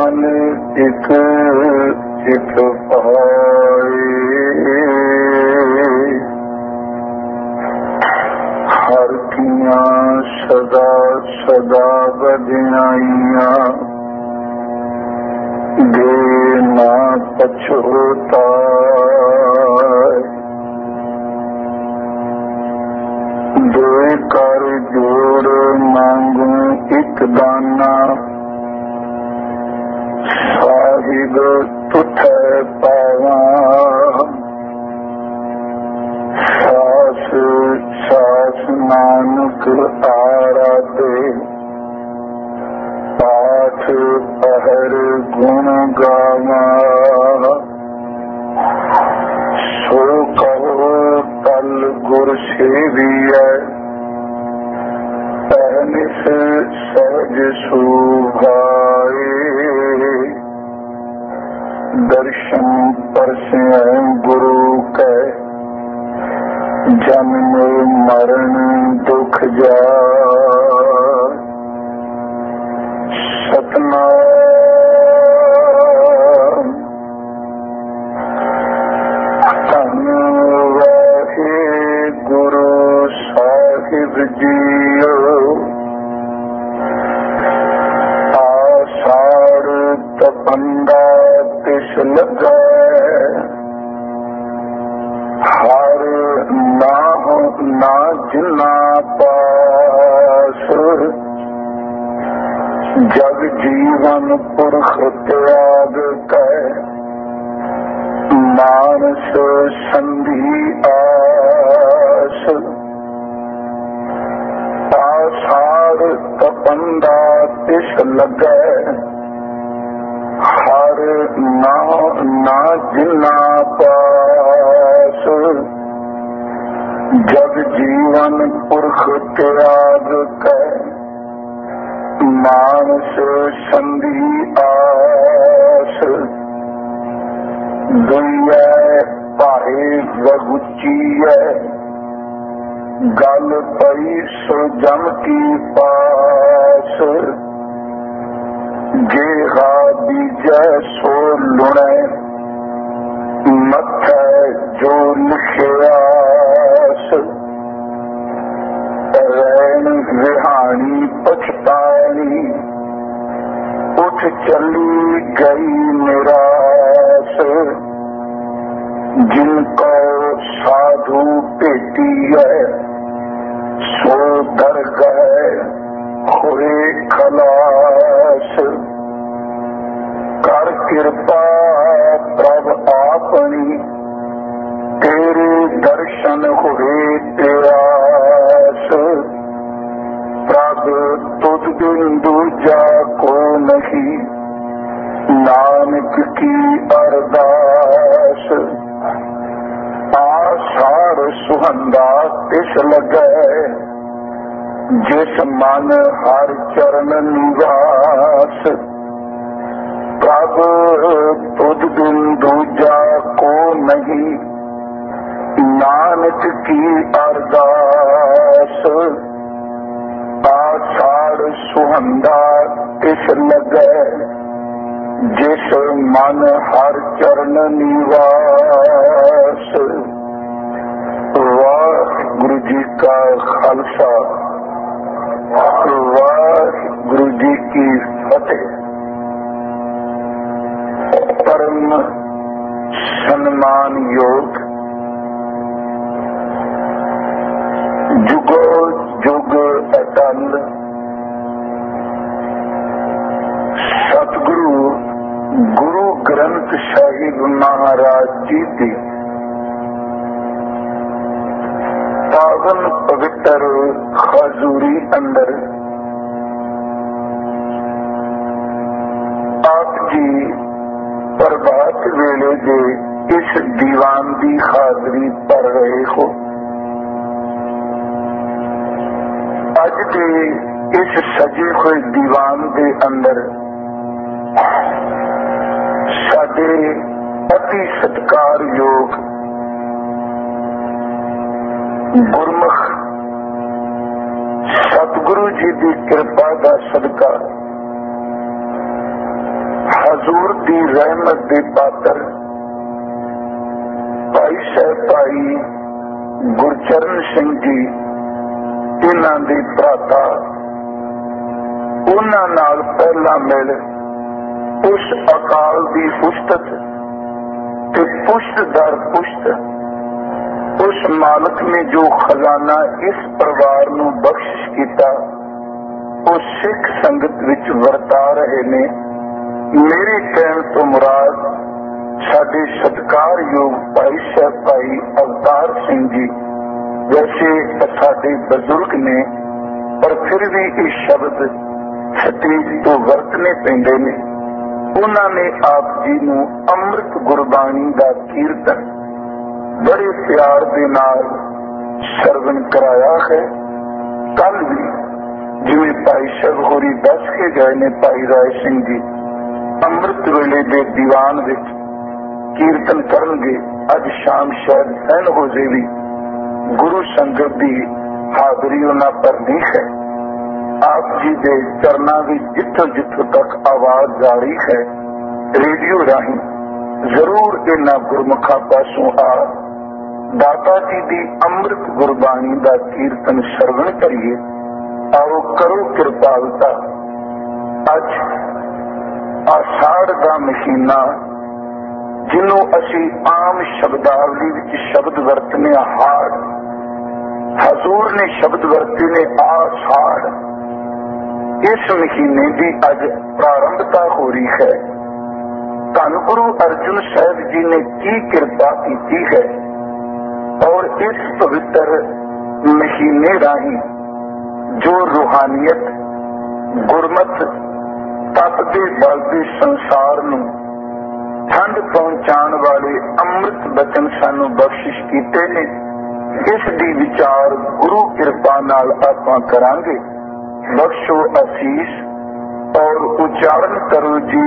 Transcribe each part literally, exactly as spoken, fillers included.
मल एक एक पाए, हर किया सदा सदा बधियाइया, दे ना पछोता। दो कर जोड़ मांगू एक दाना, साहिब तुठे पावा। सास सास नानक आराधे, पाठ पहर गुण गावा। सो कहो कल गुर सेविया, अहनिस सहज सुभाए। दर्शन परसे गुरु के, जन्म मरण दुख जाए। सतनाम धन वाहे गुरु साहिब जियो, आषाढ़ तपंदा तिस लगा। हर ना हो ना जिना पास, जग जीवन पुरख त्याग कै। मानस संधि आस, आषाढ़ तपंदा तिस लगे। हर ना ना जिना पास, जग जीवन पुरख त्याग कै। मानस संधि आस, दुनिया पाहे वगुचीय। गल पई सो जम की पास, गेहा बीजै सो लुणे। मथै जो लिखियास, रैन रिहानी पछताई। उठ चली गई निराश, जिनको साधु भेटी है। सो दर गए हुए खलास, कर कृपा प्रभ आपनी। तेरे दर्शन हुए प्यास, प्रभ तुझ बिन दूजा को नहीं। नानक की अरदास, आषाढ़ सुहंदा तिस लगे। जिस मन हर चरण निवास, प्रभ तुझ बिन दूजा को नहीं। नानक की अरदास, आषाढ़ सुहंदा तिस लगे। जिस मन हर चरण निवास। वाहिगुरु जी का खालसा, वाहिगुरु जी की फतेह। परम सम्मान योग जुगो जुग अटल सतगुरु गुरु ग्रंथ साहिब महाराज जी की पावन पवित्र हजूरी अंदर आप जी प्रभात वेले दे इस दीवान की हाजरी पढ़ रहे हो। अज के इस सजे हुए दीवान के अंदर साडे अति सत्कार योग गुरमुख सतगुरु जी की कृपा का सदका हजूर दी रहमत दे पात्र भाई साहब भाई गुरचरण सिंह जी इन्हां दे भराता उन्हां नाल पहला मिल उस अकाल दी उस्तत ते पुश्त दर पुश्त उस मालिक ने जो खजाना इस परिवार नूं बख्शिश कीता उस सिख संगत विच वरता रहे ने। मेरे कहण तो मुराद साडे सत्कारयोग भाई साहब भाई अवतार सिंह जी वैसे साडे बजुर्ग ने, पर फिर भी ये शब्द सतेज तो वरतने पैंदे ने। उन्होंने आप जी नूं अमृत गुरबाणी दा कीर्तन बड़े प्यार दे नाल सरवण कराया है। कल भी जिवें भाई साहब होरी दस के गए ने, भाई राय सिंह जी अमृत वेले दे दीवान विच कीर्तन करनगे। अज शाम शायद सैन हो जाएगी। गुरु संगत की हाजरी उन्हां पर नहीं है। आप जी के चरणों में जिथों जिथों तक आवाज जारी है रेडियो राही जरूर इन्हां गुरमुखा पासों आ दाता जी की अमृत गुरबाणी का कीर्तन सरवण करिए। आओ करो कृपालता। अज आषाढ़ का महीना जिन्हों असी आम शब्दावली विच शब्द वरतने हाड़, हजूर ने शब्द वरते ने आषाढ़। इस महीने की अज प्रारंभता हो रही है। धन गुरु अर्जुन साहब जी ने की कृपा की है और इस पवित्र महीने राही जो रूहानियत गुरमत तपदे बलदे संसार नूं ठंड पहुंचाने वाले अमृत बचन सानू बख्शिश कीते ने, इस दी विचार गुरु कृपा नाल आपां करांगे। बख्शो आसीस और उच्चारण करो जी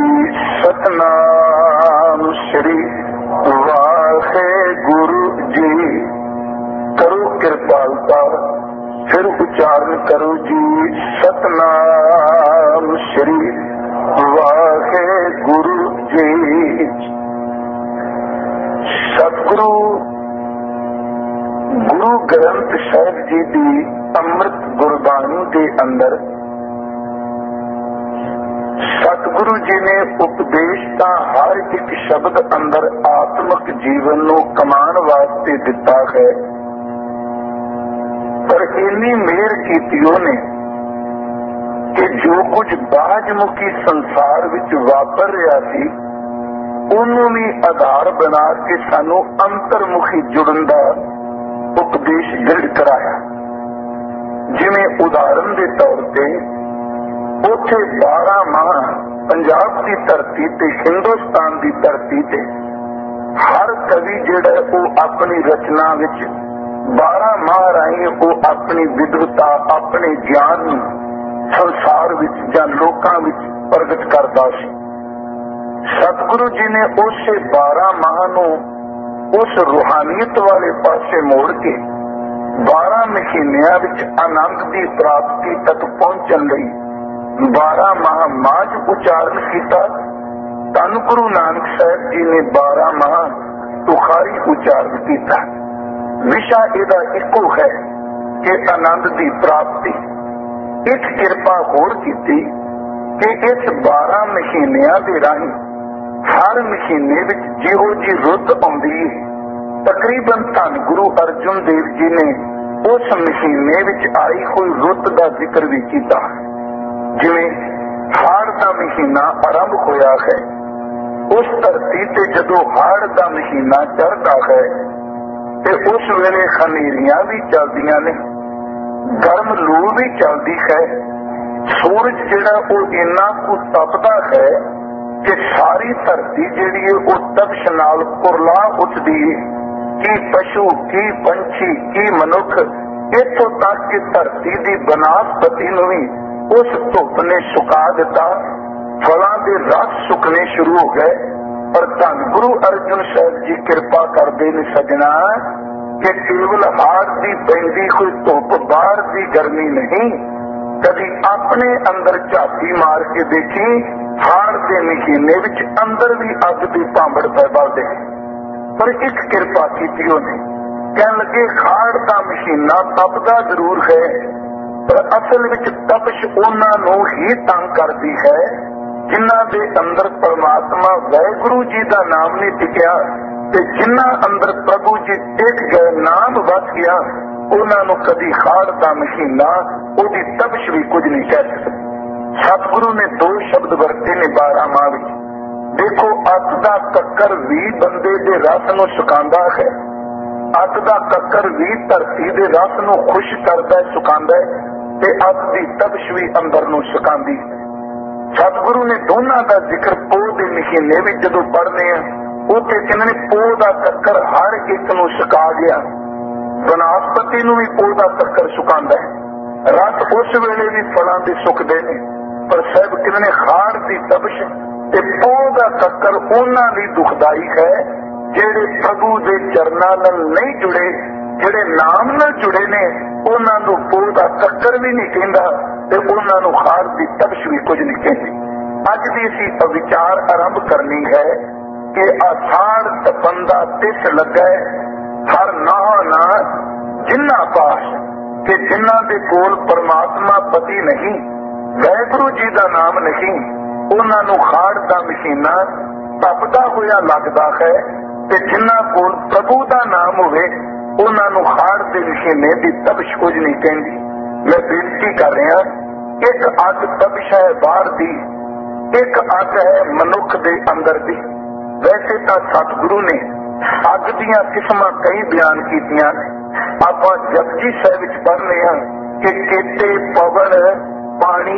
सतनाम श्री वाहे गुरु जी। करो कृपालता, फिर उच्चारण करो जी सतनाम श्री वाहे गुरु जी। सतगुरु गुरु ग्रंथ साहिब जी की अमृत गुरबाणी के अंदर सतगुरु जी ने उपदेश का हर एक शब्द अंदर आत्मक जीवन को कमान वास्ते दिता है। पर इन्नी मेहर की ने कि जो कुछ बाजमुखी संसार विच वापर रहा सी उन्होंने भी आधार बना के सानू अंतरमुखी जुड़न का उपदेश दृढ़ कराया। जिवें उदाहरण के तौर पर उथे बारह माह पंजाब की धरती ते हिंदुस्तान की धरती ते हर कवि जिहड़ा वो अपनी रचना विच बारह माह राही वो अपनी विद्वता अपने ज्ञान संसार विच जां लोकां विच प्रगट करता सी। सतगुरु जी ने उस बारह माह नूं उस रूहानियत वाले पासे मोड़ के बारह महीनिया विच आनंद की प्राप्ति तक पहुंचन लई बारह माह माज उच्चारण किया। धन गुरु नानक साहब जी ने बारह माह तुखारी उच्चारण किया। विशा इहदा इको है कि आनंद की प्राप्ति। एक कृपा होर कीती कि इस बारह महीनिया के राही हर महीने विच जिहो जी रुत आउंदी है तकरीबन धन गुरु अर्जुन देव जी ने उस महीने विच आई हुई रुत का जिक्र भी किया। जिवें हाड़ का महीना आरंभ होया है, उस धरती ते जदों हाड़ का महीना चढ़ता है ते उस वेले खनेरियां भी चलदियां ने, गर्म लू भी चलती है। सूरज जिहड़ा वो इन्ना कु तपदा है कि सारी धरती जिहड़ी है वो तपश नाल कुरला उठदी है। की पशु की पंछी की मनुख इत्थों तक कि धरती की बनास्पति नूं भी उस धुप ने सुका दिता। फलां दे रस सुकने शुरू हो गए। पर धन गुरु अर्जुन साहब जी कृपा करते ने सजना कि केवल हाड़ की पैंदी कोई धुप बाहर की गर्मी नहीं, कभी अपने अंदर झाती मार के देखी हाड़ के महीने विच अंदर भी अग की भांबड़ पै बलदे, पर एक किरपा की उन्हें, कहन लगे हाड़ का महीना तपदा जरूर है, पर असल विच तपश उन्हां नूं ही तंग करती है जिन्हां दे अंदर परमात्मा वाहिगुरू जी का नाम नहीं टिकिया, ते जिन्हां अंदर प्रभु जी टिक गए, नाम बस गया, उन्हां नूं कदी हाड़ का महीना उहदी तपश भी कुछ नहीं कह सकती। सतगुरु ने दो शब्द वरते ने बारह माह विच, देखो अग का कक्कर भी बंदे दे रस नूं सुकांदा है, अग का कक्कर भी धरती दे रस नूं खुश करदा है, सुकांदा है, ते अग दी तपश भी अंदर नूं सुकांदी है। सतगुरु ने दोनों का जिक्र पोह के महीने में जदों पढ़ने उत्थे कहने पोह का कक्कर हर एक नूं सुका गया, वनस्पति नूं भी पोह का कक्कर सुकांदा है, रस उस वेले भी फलों के सुकते हैं, पर साहब कहने हाड़ की तपश ते पोह का कक्कर उन्हां लई दुखदाई है जिहड़े प्रभु के चरनां नाल नहीं जुड़े, जिहड़े नाम नाल जुड़े ने, उन्हां नूं पोह का कक्कर भी नहीं कहंदा ते उन्हां नूं हाड़ की तपश भी कुछ नहीं कहती। अज भी असीं विचार आरंभ करनी है कि आषाढ़ तपंदा तिस लगा हर नाह ना जिन्ना पास कि जिन्हां दे कोल परमात्मा पति नहीं, वाहिगुरू जी का नाम नहीं, उन्हां नूं हाड़ का महीना तपदा होया लगदा है, ते जिन्हां कोल प्रभु का नाम होवे उन्हां नूं हाड़ के महीने की तपश कुछ नहीं कहती। मैं बेनती कर रहा, एक अग तपश है बाहर दी, एक अग है मनुख के अंदर दी। वैसे तो सतगुरु ने अग दियां किस्मां कई बयान कीतियां ने, आपां जपजी साहिब विच पढ़ने हां कि केते पवन पानी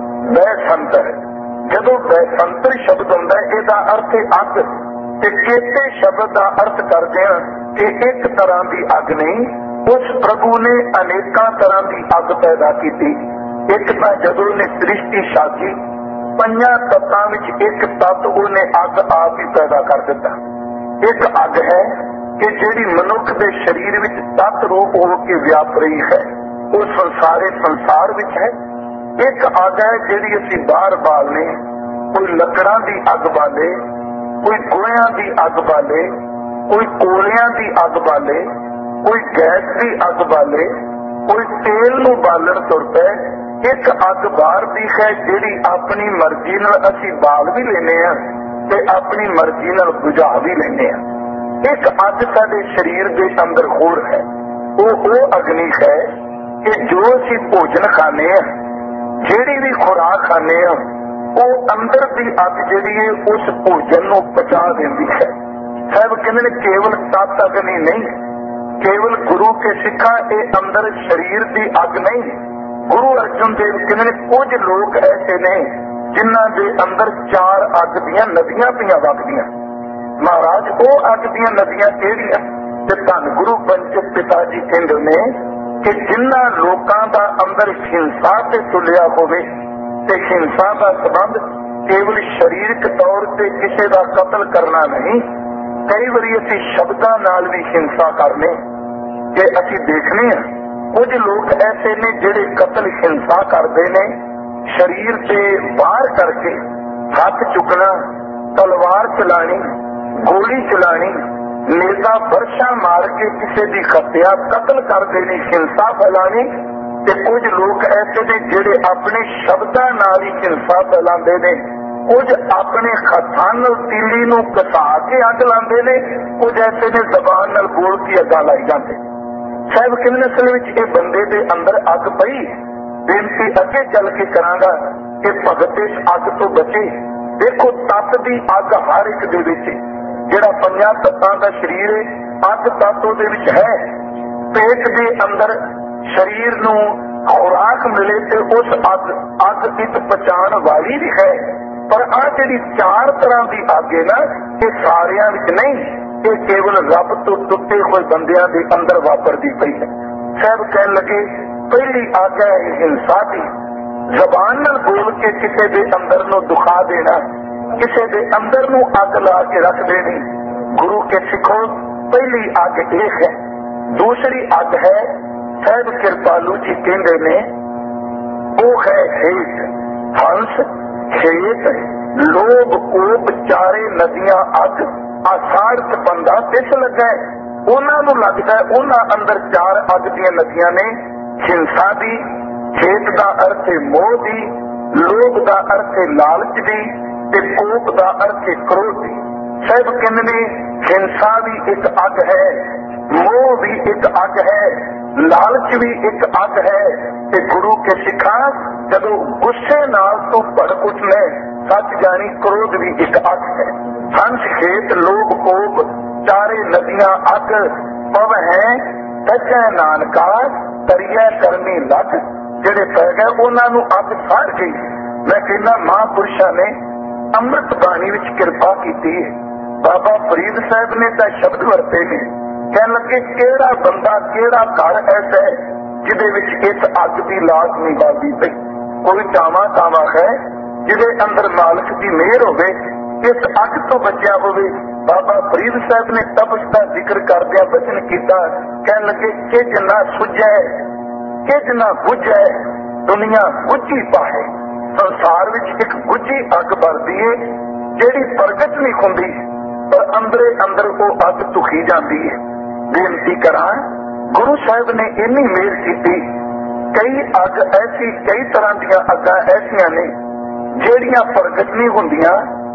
बैसंतर, जदों बैसंतर शब्द हुंदा है इहदा अर्थ है अग, ते केते शब्द का अर्थ करदे हां कि एक तरह की अग नहीं, उस प्रभु ने अनेकां तरह की अग पैदा की। एक तो जदों ने सृष्टि साजी पंजां तत्तां विच एक तत्त उहने अग आप ही पैदा कर दिता। एक अग है कि जिहड़ी मनुख के शरीर विच तत्त रूप होकर व्याप रही है, वो संसारे संसार विच है। एक अग है जिहड़ी असीं बाहर बालने, कोई लकड़ां दी अग बाले, कोई गोहियां दी अग बाले, कोई कोलियां दी अग बाले, कोई गैस की अग बाले, कोई तेल नूं बालण तुर पै। एक अग बाहर दी है जिहड़ी अपनी मर्जी नाल असीं बाल भी लेने आ ते अपनी मर्जी नाल बुझा भी लेने आ। एक अग साडे शरीर के अंदर होर है, वो वो अग्नि है कि जो असीं भोजन खाने आ, जिहड़ी भी खुराक खाने आ, वो अंदर की अग जिहड़ी है उस भोजन नूं पचा देंदी है। साहब कहंदे ने केवल तत अग्नि नहीं, केवल गुरु के सिखा ये अंदर शरीर की अग नहीं। गुरु अर्जुन देव कहते कुछ लोग ऐसे ने जिन्हां दे अंदर चार अग दियां नदियां पियां वगदियां। महाराज वो अग दियां नदियां किहड़ियां? ते धन गुरु पंचक पिता जी कहंदे ने कि जिन्हां लोकां दा अंदर हिंसा ते तुलिया होवे, ते हिंसा का संबंध केवल शरीरक तौर ते किसी का कतल करना नहीं, कई बारी असीं शब्दां नाल भी हिंसा करने कि असीं देखने हैं। कुछ लोग ऐसे ने जिहड़े कतल हिंसा करते ने, शरीर से बाहर करके हथ चुकना, तलवार चलानी, गोली चलानी, नेजा बरछा मार के किसी की हत्या कतल कर देनी, हिंसा फैलानी। ते कुछ लोग ऐसे ने जिहड़े अपने शब्दां नाल ही हिंसा फैलाते ने, कुछ अपने हथां नाल तीली नूं घसा के अग लाते ने, कुछ ऐसे ने जबान नाल बोल के अग्गां लाई जाते। साहब कहने असल में ये बंदे के अंदर अग पई। बेनती अगे चल के करांगा कि भगत इस अग तो बचे। देखो तत्त की अग हर एक दे विच, जिहड़ा पंजां तत्तां दा शरीर है, अग तत्त उहदे विच है। पेट के अंदर शरीर नूं खुराक मिले तो उस अग अग एक पचाण वाली भी है, पर आ जिहड़ी चार तरह की अग है ना, ये सारियां विच नहीं, ये केवल रब तो टुटे हुए बंदियां के अंदर वापरती पई है। साहब कहन लगे पहली अग है हिंसा की, जबान नाल बोल के किसी के अंदर नूं दुखा देना, किसी के अंदर नूं अग ला के रख देनी। गुरु के सिखो पहली अग एक है। दूसरी अग है, साहब कृपालू जी कहते ने, वो है हेत हंस खेत लोभ कोप चारे नदियां अग आषाढ़ च बंदा तिस लगा उन्होंने लगता है उन्होंने अंदर चार अग दी नदियां ने हिंसा दी, खेत का अर्थ है मोह दी, लोभ का अर्थ है लालच दी ते कोप का अर्थ है क्रोध दी। सब कहने हिंसा भी एक अग है, मोह भी एक अग है, लालच भी एक अग है ते गुरु के सिखा जदों गुस्से नाल तो भड़क उठने सच जानी क्रोध भी एक अग है। हंस खेत लोभ कोप चारे नदियां अग पव है तजै नानका तरिया करनी लग जेड़े पै गए उन्होंने अग साड़ गई। मैं कहना महापुरुषों ने अमृत बाणी विच कृपा की है। बाबा फरीद साहब ने तो शब्द वरते ने कह लगे केड़ा बंदा केड़ा घर ऐसा है जिदे विच इस अग की लाश नहीं बालदी पई। कोई टावा टावा है जिदे अंदर मालिक की मेहर होवे इस अग तो बचा होवे। बाबा फरीद साहब ने तपस का जिक्र करदिया बचन किया कह लगे किज ना सुझै किज ना बुझै दुनिया गुझी पाए। संसार विच एक गुझी अग बलदी है जिहड़ी प्रगट नहीं हुंदी पर अंदरे अंदर वो अग तुखी जाती है। बेनती करा गुरु साहब ने इन्नी मेहर की कई अग ऐसी कई तरह दियां अगां ऐसियां ने जिहड़ियां प्रगट नहीं हुंदियां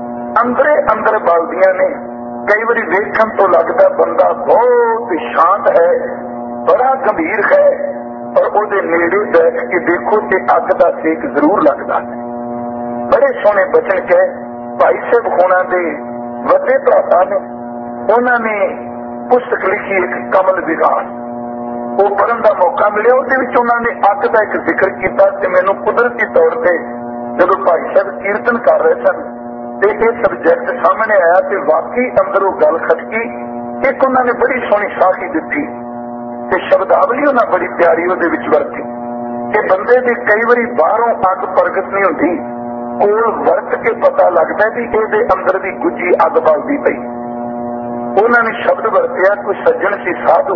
अंदरे अंदर बलदियां ने। कई बारी देखण तो लगदा बंदा बहुत शांत है बड़ा गंभीर है पर उहदे नेड़े बैठ के देखो ते अग दा सेक जरूर लगदा है। बड़े सोहने बचन कहे भाई साहब होना दे वड्डे भराता ने उन्होंने पुस्तक लिखी एक कमल विकास वो पढ़न का मौका मिले उन्होंने अग का एक जिक्र किया कि मैनू कुदरती तौर पर जब भाई साहब कीर्तन कर रहे सन तो यह सबजैक्ट सामने आया तो वाकई अंदर वो गल खटकी। एक उन्होंने बड़ी सोहनी साखी दी ते शब्दावली उन्हें बड़ी प्यारी वो वरती कि बंदे की कई बारी बाहरों अग प्रगट नहीं होती कोल वरत के पता लगता है कि ये अंदर की गुझी अग बलदी पई। उन्होंने शब्द वरतिया कोई सज्जन सी साधु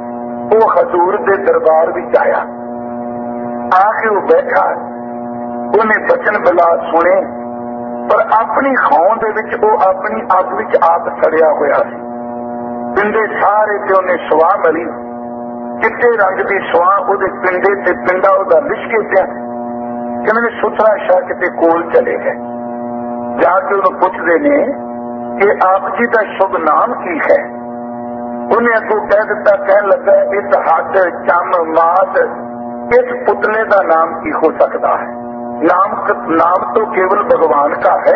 वो हजूर के दरबार विच आया आके वो बैठा उन्हें बचन बिलास सुने पर अपनी खाओं दे विच वो अपनी अग विच आप सड़िया होया सी। पिंडे सारे ते उन्हें सुआह मिली चिट्टे रंग की सुआह उहदे पिंडे ते पिंडा उहदा लिशके पिया। कहने सुथरा शाह किते कोल चले गए जाके उन्हें पुछदे ने कि आप जी का शुभ नाम की है। उन्हें अगों कह दिता कह लगा इस हद चम मात इस पुतले का नाम की हो सकता है। नाम नाम तो केवल भगवान का है।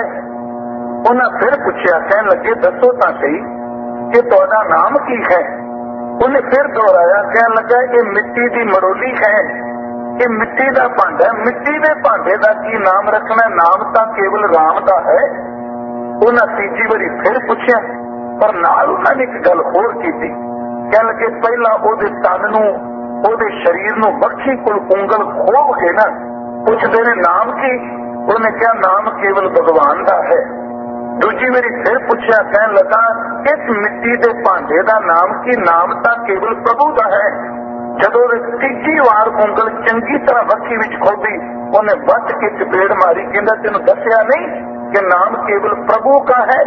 उन्हें फिर पूछा कह लगे दसो तो सही कि तुहाडा नाम की है। उन्हें फिर दोहराया कह लगा ये मिट्टी की मड़ोली है ये मिट्टी का भांडा मिट्टी के भांडे का की नाम रखना नाम तो केवल राम का है। उन्हें तीजी बारी फिर पूछा पर नाल उन्होंने एक गल होर की कह लगे पहला उहदे तन नूं उहदे शरीर नूं बख्शी कोल उंगल खोव के ना पुछदे ने नाम की। उन्हें क्या नाम केवल भगवान का है। दूजी बारी फिर पूछा कह लगा इस मिट्टी के भांडे का नाम की नाम तो केवल प्रभु का है। जदों तीजी वार उंगल चंगी तरह बख्शी विच खोदी उन्हें बच के चपेड़ मारी कहंदा तैनूं दस्सिया नहीं कि नाम केवल प्रभु का है।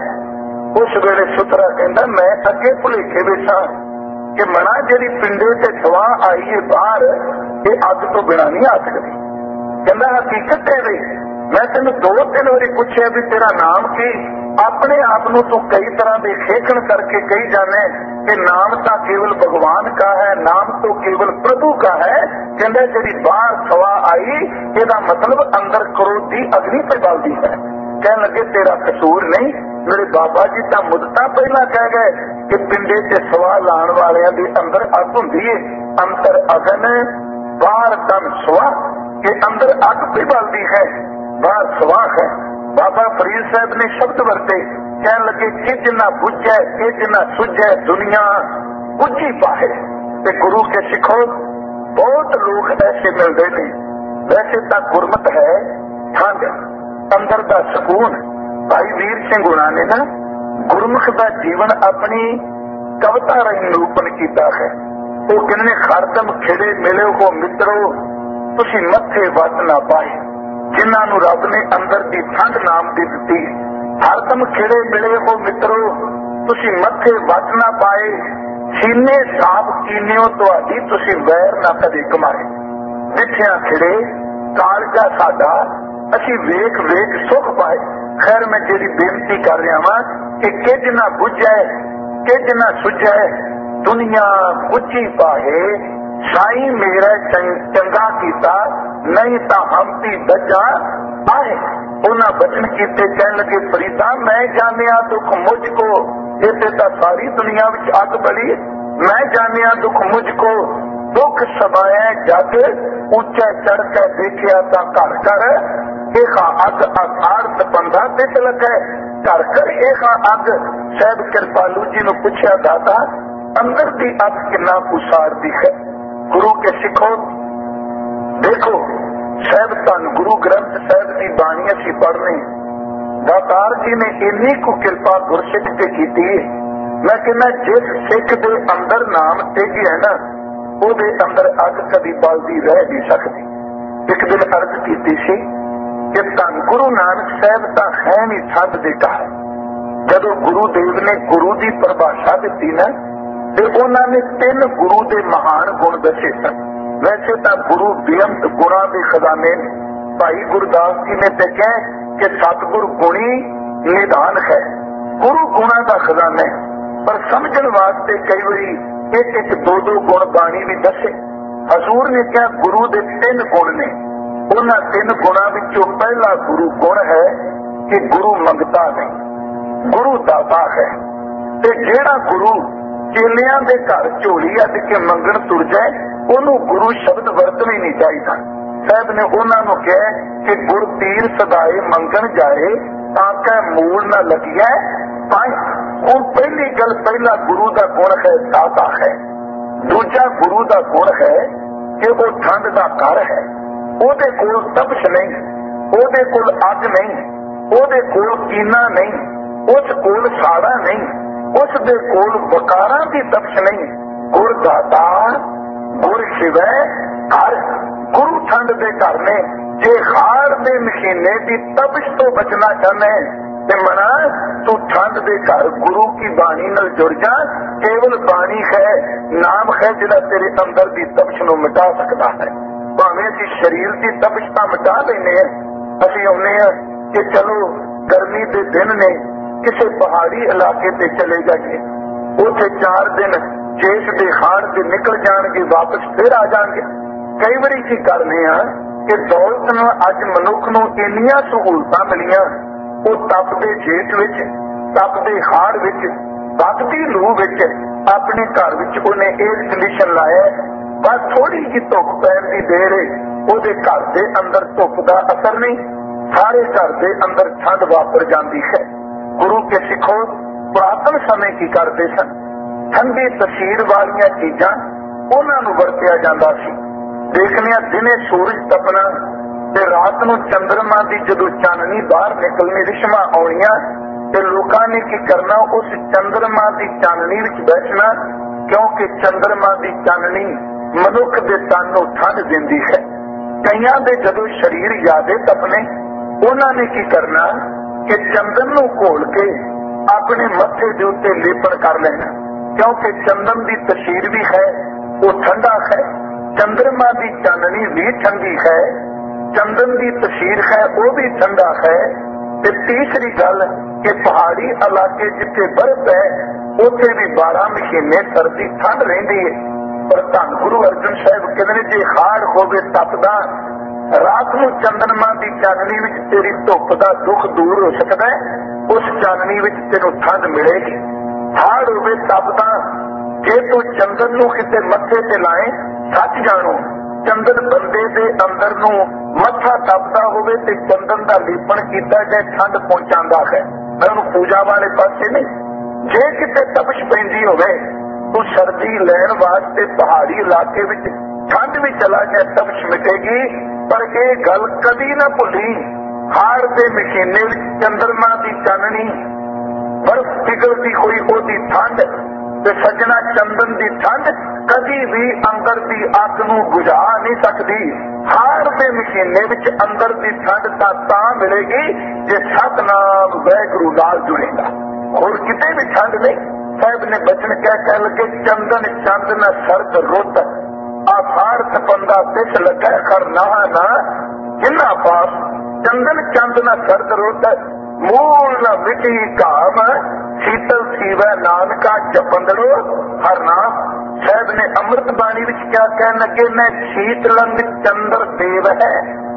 उस वेले सुतरा कहंदा मैं अगे भुलेखे बैठा कि मना जिहड़ी पिंडे ते सवाह आई है बाहर ये अग तो बिना नहीं आ सकती। कहंदा हकीकत है मैं तेन दो तीन बारी पूछे भी तेरा नाम की अपने आप को तू कई तरह के खेखण करके कही जाने कि नाम तो केवल भगवान का है नाम तो केवल प्रभु का है। कहंदा जिहड़ी बाहर सवा आई इसका मतलब अंदर क्रोधी अग्नि पे बलदी है। कह लगे तेरा कसूर नहीं मेरे बाबा जी तो मुद्दा पहला कह गए कि पिंडे से सवा लाने वालियां दे अंदर अग हुंदी है अंतर अगन बाहर तन सवा के अंदर अग पे बलदी है बाहर सवा है। बाबा फरीद साहब ने शब्द वरते कह लगे किज ना बुझे किज ना सुझे दुनिया बुझी पाए। ते गुरु के सिखो बहुत लोग ऐसे मिलते हैं। वैसे तो गुरमत है ठंड अंदर का सुकून। भाई वीर सिंह हुणा ने ना गुरमुख का जीवन अपनी कविता राही निरूपण किया है। वो कहने खरदम खिड़े मिले हो मित्रो तुसी मथे वत ना पाए जिन्हां नूं रब ने अंदर दी ठंड नाम दी दित्ती, हरदम खिड़े मिले हो मित्रो, तुसी मथे वज ना पाए, सीने साफ कीनियो तुहाडी तुसी वैर ना कदे कमाए। डिठिया खिड़े कालजा साडा असी वेख वेख सुख पाए। खैर मैं जेरी बेनती कर रहा वां कि किज ना बुझे किज ना सुझे, दुनिया बुझी पाए, साई मेरा चंगा कीता, नहीं तो हम भी दजा आए। उन्हें बचन कीते, कह लगे फरीदा मैं जानिया दुख मुझको, इसे तो सारी दुनिया विच अग बड़ी, मैं जानिया दुख मुझको, दुख समाया जग, उच्चे चढ़ के देखिया तो घर कर, एखा अग अर्थार्थ बंदा दिस लगे, घर कर एखा अग। साहब कृपालू जी ने पूछा, दादा अंदर की अग कितना उसार दी है। गुरु के सिखो देखो, साहब धन गुरु ग्रंथ साहब की बाणी असी पढ़ने, दातार जी ने इन्नी को कृपा गुरसिख ते कीती है। मैं कहना जिस सिख के अंदर नाम तेजी है ना, ਉਹਦੇ अंदर अग कभी बलदी रह नहीं सकती। एक दिन अर्ज की सी कि धन गुरु नानक साहब तो है नहीं ठंड दे घर। जदों गुरु देव ने गुरु की परिभाषा दी ना, तो उन्होंने तीन गुरु के महान गुण दसे सन। वैसे तो गुरु बेअंत गुणा के खजाने, भाई गुरदास जी ने तो कहा कि सतगुर गुणी निधान है, गुरु गुणा का खजाना है। पर समझण वास्ते कई बारी एक एक दो दो गुण बाणी भी दसे। हजूर ने कहा गुरु के तीन गुण ने, उन्होंने तीन गुणों विचों पहला गुरु गुण है कि गुरु मंगता नहीं, गुरु दाता है। ते जेड़ा गुरु चेलियां दे घर झोली अज के मंगण तुर जाए, उन्होंने गुरु शब्द वरतना ही नहीं चाहिए। साहब ने उन्होंने कहा कि गुर तीर सदाए मंगण जाए, ताकि मूल न लगिए पाए। और पहली गल पहला गुरु का गुण है दाता है। दूजा गुरु का गुण है कि वो ठंड का घर है, ਉਹਦੇ ਕੋਲ ਤਪਸ਼ नहीं, ਉਹਦੇ ਕੋਲ ਅੱਗ नहीं, ਉਹਦੇ ਕੋਲ ਕੀਨਾ नहीं, ਉਸ ਕੋਲ ਸਾੜਾ नहीं, ਉਸ ਦੇ ਕੋਲ ਵਕਾਰਾਂ ਦੀ ਤਪਸ਼ नहीं। ਗੁਰ ਦਾਤਾ ਗੁਰ शिवै घर, गुरु ठंड के घर ने। जे हाड़ के महीने की तपश तो बचना चाहना है ते मना तू ठंड के घर गुरु की बाणी नाल जुड़ जा। केवल बाणी है, नाम है जिहड़ा तेरे अंदर की तपश नूं मिटा सकता है। भावें असीं शरीर की तपश तां मिटा लैने हैं, असीं आउने हैं कि चलो गर्मी के दिन ने किसी पहाड़ी इलाके ते चले जाइए, उत्थे चार दिन जेठ के हाड़ से निकल जाएंगे, वापस फिर आ जाएंगे। कई बारी की करने हैं कि दौलत नाल अज मनुख नूं इन्नियां सहूलतां मिलियां, वो तपदे जेठ विच, तपदे हाड़ विच, वगदी लू विच अपने घर विच उन्हें एयर कंडीशन लाया, बस थोड़ी जी धुप पैण की देर है, ਉਹਦੇ घर के अंदर धुप का असर नहीं, सारे घर के अंदर ठंड वापर जाती है। गुरु के सिखो पुरातन समय की करते सन, ठंडी तसीर वाली चीजा उन्होंने वरत्या जाता सी। देखने दिने सूरज तपना ते रात नूं चंद्रमा की जदों चाननी बाहर निकलनी, रिश्मा आउणियां ते लोकां ने की करना, उस चंद्रमा की चाननी विच बैठना, क्योंकि चंद्रमा की चाननी मनुख के तन नूं ठंड दिंदी है। कईयां दे जदों शरीर ज्यादा तपने, उन्होंने की करना कि चंदन नूं घोल के अपने मत्थे दे उत्ते लेपन कर लेना, क्योंकि चंदन की तसीर भी है, वो ठंडा है। चंद्रमा की चाननी भी ठंडी है, चंदन की तसीर है, वो भी ठंडा है। ते तीसरी गल कि पहाड़ी इलाके जिथे बर्फ है, उत्थे भी बारह महीने सर्दी ठंड रहिंदी है। पर धन गुरु अर्जन साहब कहते हैं जे हाड़ होवे तपदा, रात नूं चंद्रमा की चाननी विच तेरी धुप का दुख दूर हो सकता है, उस चाननी विच तेनों ठंड मिलेगी। हाड़ होवे तपदा, जे तू चंदन नूं किते मत्थे ते लाए सच जानो, चंदन बंदे दे अंदर नूं मत्था तपदा होवे ते चंदन का लेपन कीता जाए ठंड पहुंचांदा है। मैं उन्हें पूजा वाले पासे नहीं। जे किते तपश पैंदी होवे तू सर्दी लैण वास्ते पहाड़ी इलाके विच ठंड भी चला जाए तपश मिटेगी। पर यह गल कभी ना भुली, हाड़ के महीने चंद्रमा की चाननी, बर्फ पिघलती हुई ओदी ठंड, ਤੇ ਸੱਜਣਾ ਚੰਦਨ ਦੀ ਠੰਡ ਕਦੀ ਵੀ ਅੰਦਰ ਦੀ ਅੱਗ ਨੂੰ ਬੁਝਾ ਨਹੀਂ ਸਕਦੀ। ਹਾੜ ਦੇ ਮਹੀਨੇ ਵਿੱਚ ਅੰਦਰ ਦੀ ਠੰਡ ਤਾਂ ਤਾਂ ਮਿਲੇਗੀ ਜੇ ਸਤਿਨਾਮ ਵਾਹਿਗੁਰੂ ਨਾਲ ਜੁੜੇਗਾ, ਹੋਰ ਕਿਤੇ ਵੀ ਠੰਡ ਨਹੀਂ। ਸਾਹਿਬ ਨੇ ਬਚਨ ਕਹਿ ਕਹਿ ਲੱਗੇ ਚੰਦਨ ਚੰਦ ਨਾ ਸਰਦ ਰੁੱਤ ਆਸਾਰ ਤਪੰਦਾ ਤਿਸ ਲੱਗਾ ਕਰ ਨਾ ਨਾ ਜਿੰਨਾ ਪਾਸ ਚੰਦਨ ਚੰਦ ਨਾ ਸਰਦ ਰੁੱਤ ਮੂਲ ਨਾ ਮਿਟੀ ਕਾਮ ਸ਼ੀਤਲ ਸੀਵੈ ਨਾਨਕਾ ਜਪੰਦੜੋ ਹਰ ਨਾਮ। ਸਾਹਿਬ ਨੇ ਅੰਮ੍ਰਿਤ ਬਾਣੀ ਵਿੱਚ ਕਿਆ ਕਹਿਣ ਲੱਗੇ ਮੈਂ ਸ਼ੀਤਲੰਗ ਚੰਦਰ ਦੇਵ ਹੈ।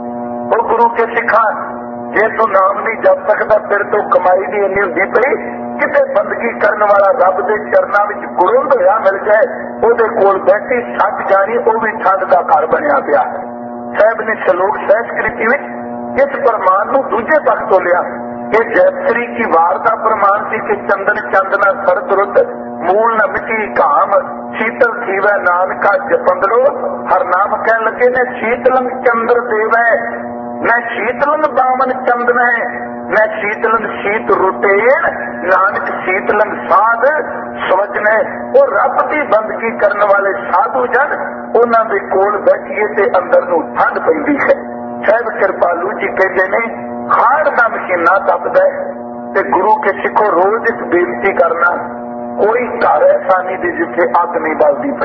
ਉਹ ਗੁਰੂ ਕੇ ਸਿੱਖਾਂ ਜੇ ਤੂੰ ਨਾਮ ਨਹੀਂ ਜਪ ਸਕਦਾ ਫਿਰ ਤੋਂ ਕਮਾਈ ਦੀ ਇੰਨੀ ਹੁੰਦੀ ਪਈ ਕਿਤੇ ਬੰਦਗੀ ਕਰਨ ਵਾਲਾ ਰੱਬ ਦੇ ਚਰਨਾਂ ਵਿੱਚ ਗੁਰੁੰਦ ਹੋਇਆ ਮਿਲ ਜਾਏ ਉਹਦੇ ਕੋਲ ਬੈਠੀ ਸੱਜ ਜਾਣੀ ਉਹ ਵੀ ਠੰਡ ਦਾ ਘਰ ਬਣਿਆ ਪਿਆ। ਸਾਹਿਬ ਨੇ ਸ਼ਲੋਕ ਸੰਸਕ੍ਰਿਤੀ ਵਿੱਚ ਇਸ ਪ੍ਰਮਾਣ ਨੂੰ ਦੂਜੇ ਪੱਖ ਤੋਂ ਲਿਆ। ਇਹ ਜੈਤਰੀ ਕੀ ਵਾਰ ਦਾ ਪ੍ਰਮਾਣ ਸੀ ਕਿ ਚੰਦਨ ਚੰਦਨਾ ਸਰਦ ਰੁੱਤ ਮੂਲ ਨ ਮਿਟੀ ਕਾਮ ਸ਼ੀਤਲ ਸੀਵੈ ਨਾਨਕਾ ਜਪੰਦੜੋ ਹਰ ਨਾਮ ਕਹਿਣ ਲੱਗੇ ਨੇ ਸ਼ੀਤਲੰਗ ਚੰਦਰ ਦੇਵੈ ਮੈਂ ਸ਼ੀਤਲੰਗ ਬਾਮਨ ਚੰਦਨ ਹੈ ਮੈਂ ਸ਼ੀਤਲੰਗ ਸ਼ੀਤ ਰੁਟੇਣ ਨਾਨਕ ਸ਼ੀਤਲੰਗ ਸਾਧ ਸਵਜਨੈ। ਉਹ ਰੱਬ ਦੀ ਬੰਦਗੀ ਕਰਨ ਵਾਲੇ ਸਾਧੂ ਜਨ ਉਹਨਾਂ ਦੇ ਕੋਲ ਬੈਠੀਏ ਤੇ ਅੰਦਰ ਨੂੰ ਠੰਡ ਪੈਂਦੀ ਹੈ। ਸਾਹਿਬ ਕਿਰਪਾਲੂ ਜੀ ਕਹਿੰਦੇ ਨੇ ਹਾੜ ਦਾ ਮਹੀਨਾ ਤਪਦਾ ਤੇ ਗੁਰੂ ਕੇ ਸਿੱਖੋ ਰੋਜ਼ ਇੱਕ ਬੇਨਤੀ ਕਰਨਾ ਕੋਈ ਘਰ ਐਸਾ ਨਹੀਂ ਦੀ ਜਿੱਥੇ ਅੱਗ ਨਹੀਂ ਬਲਦੀ ਪਈ,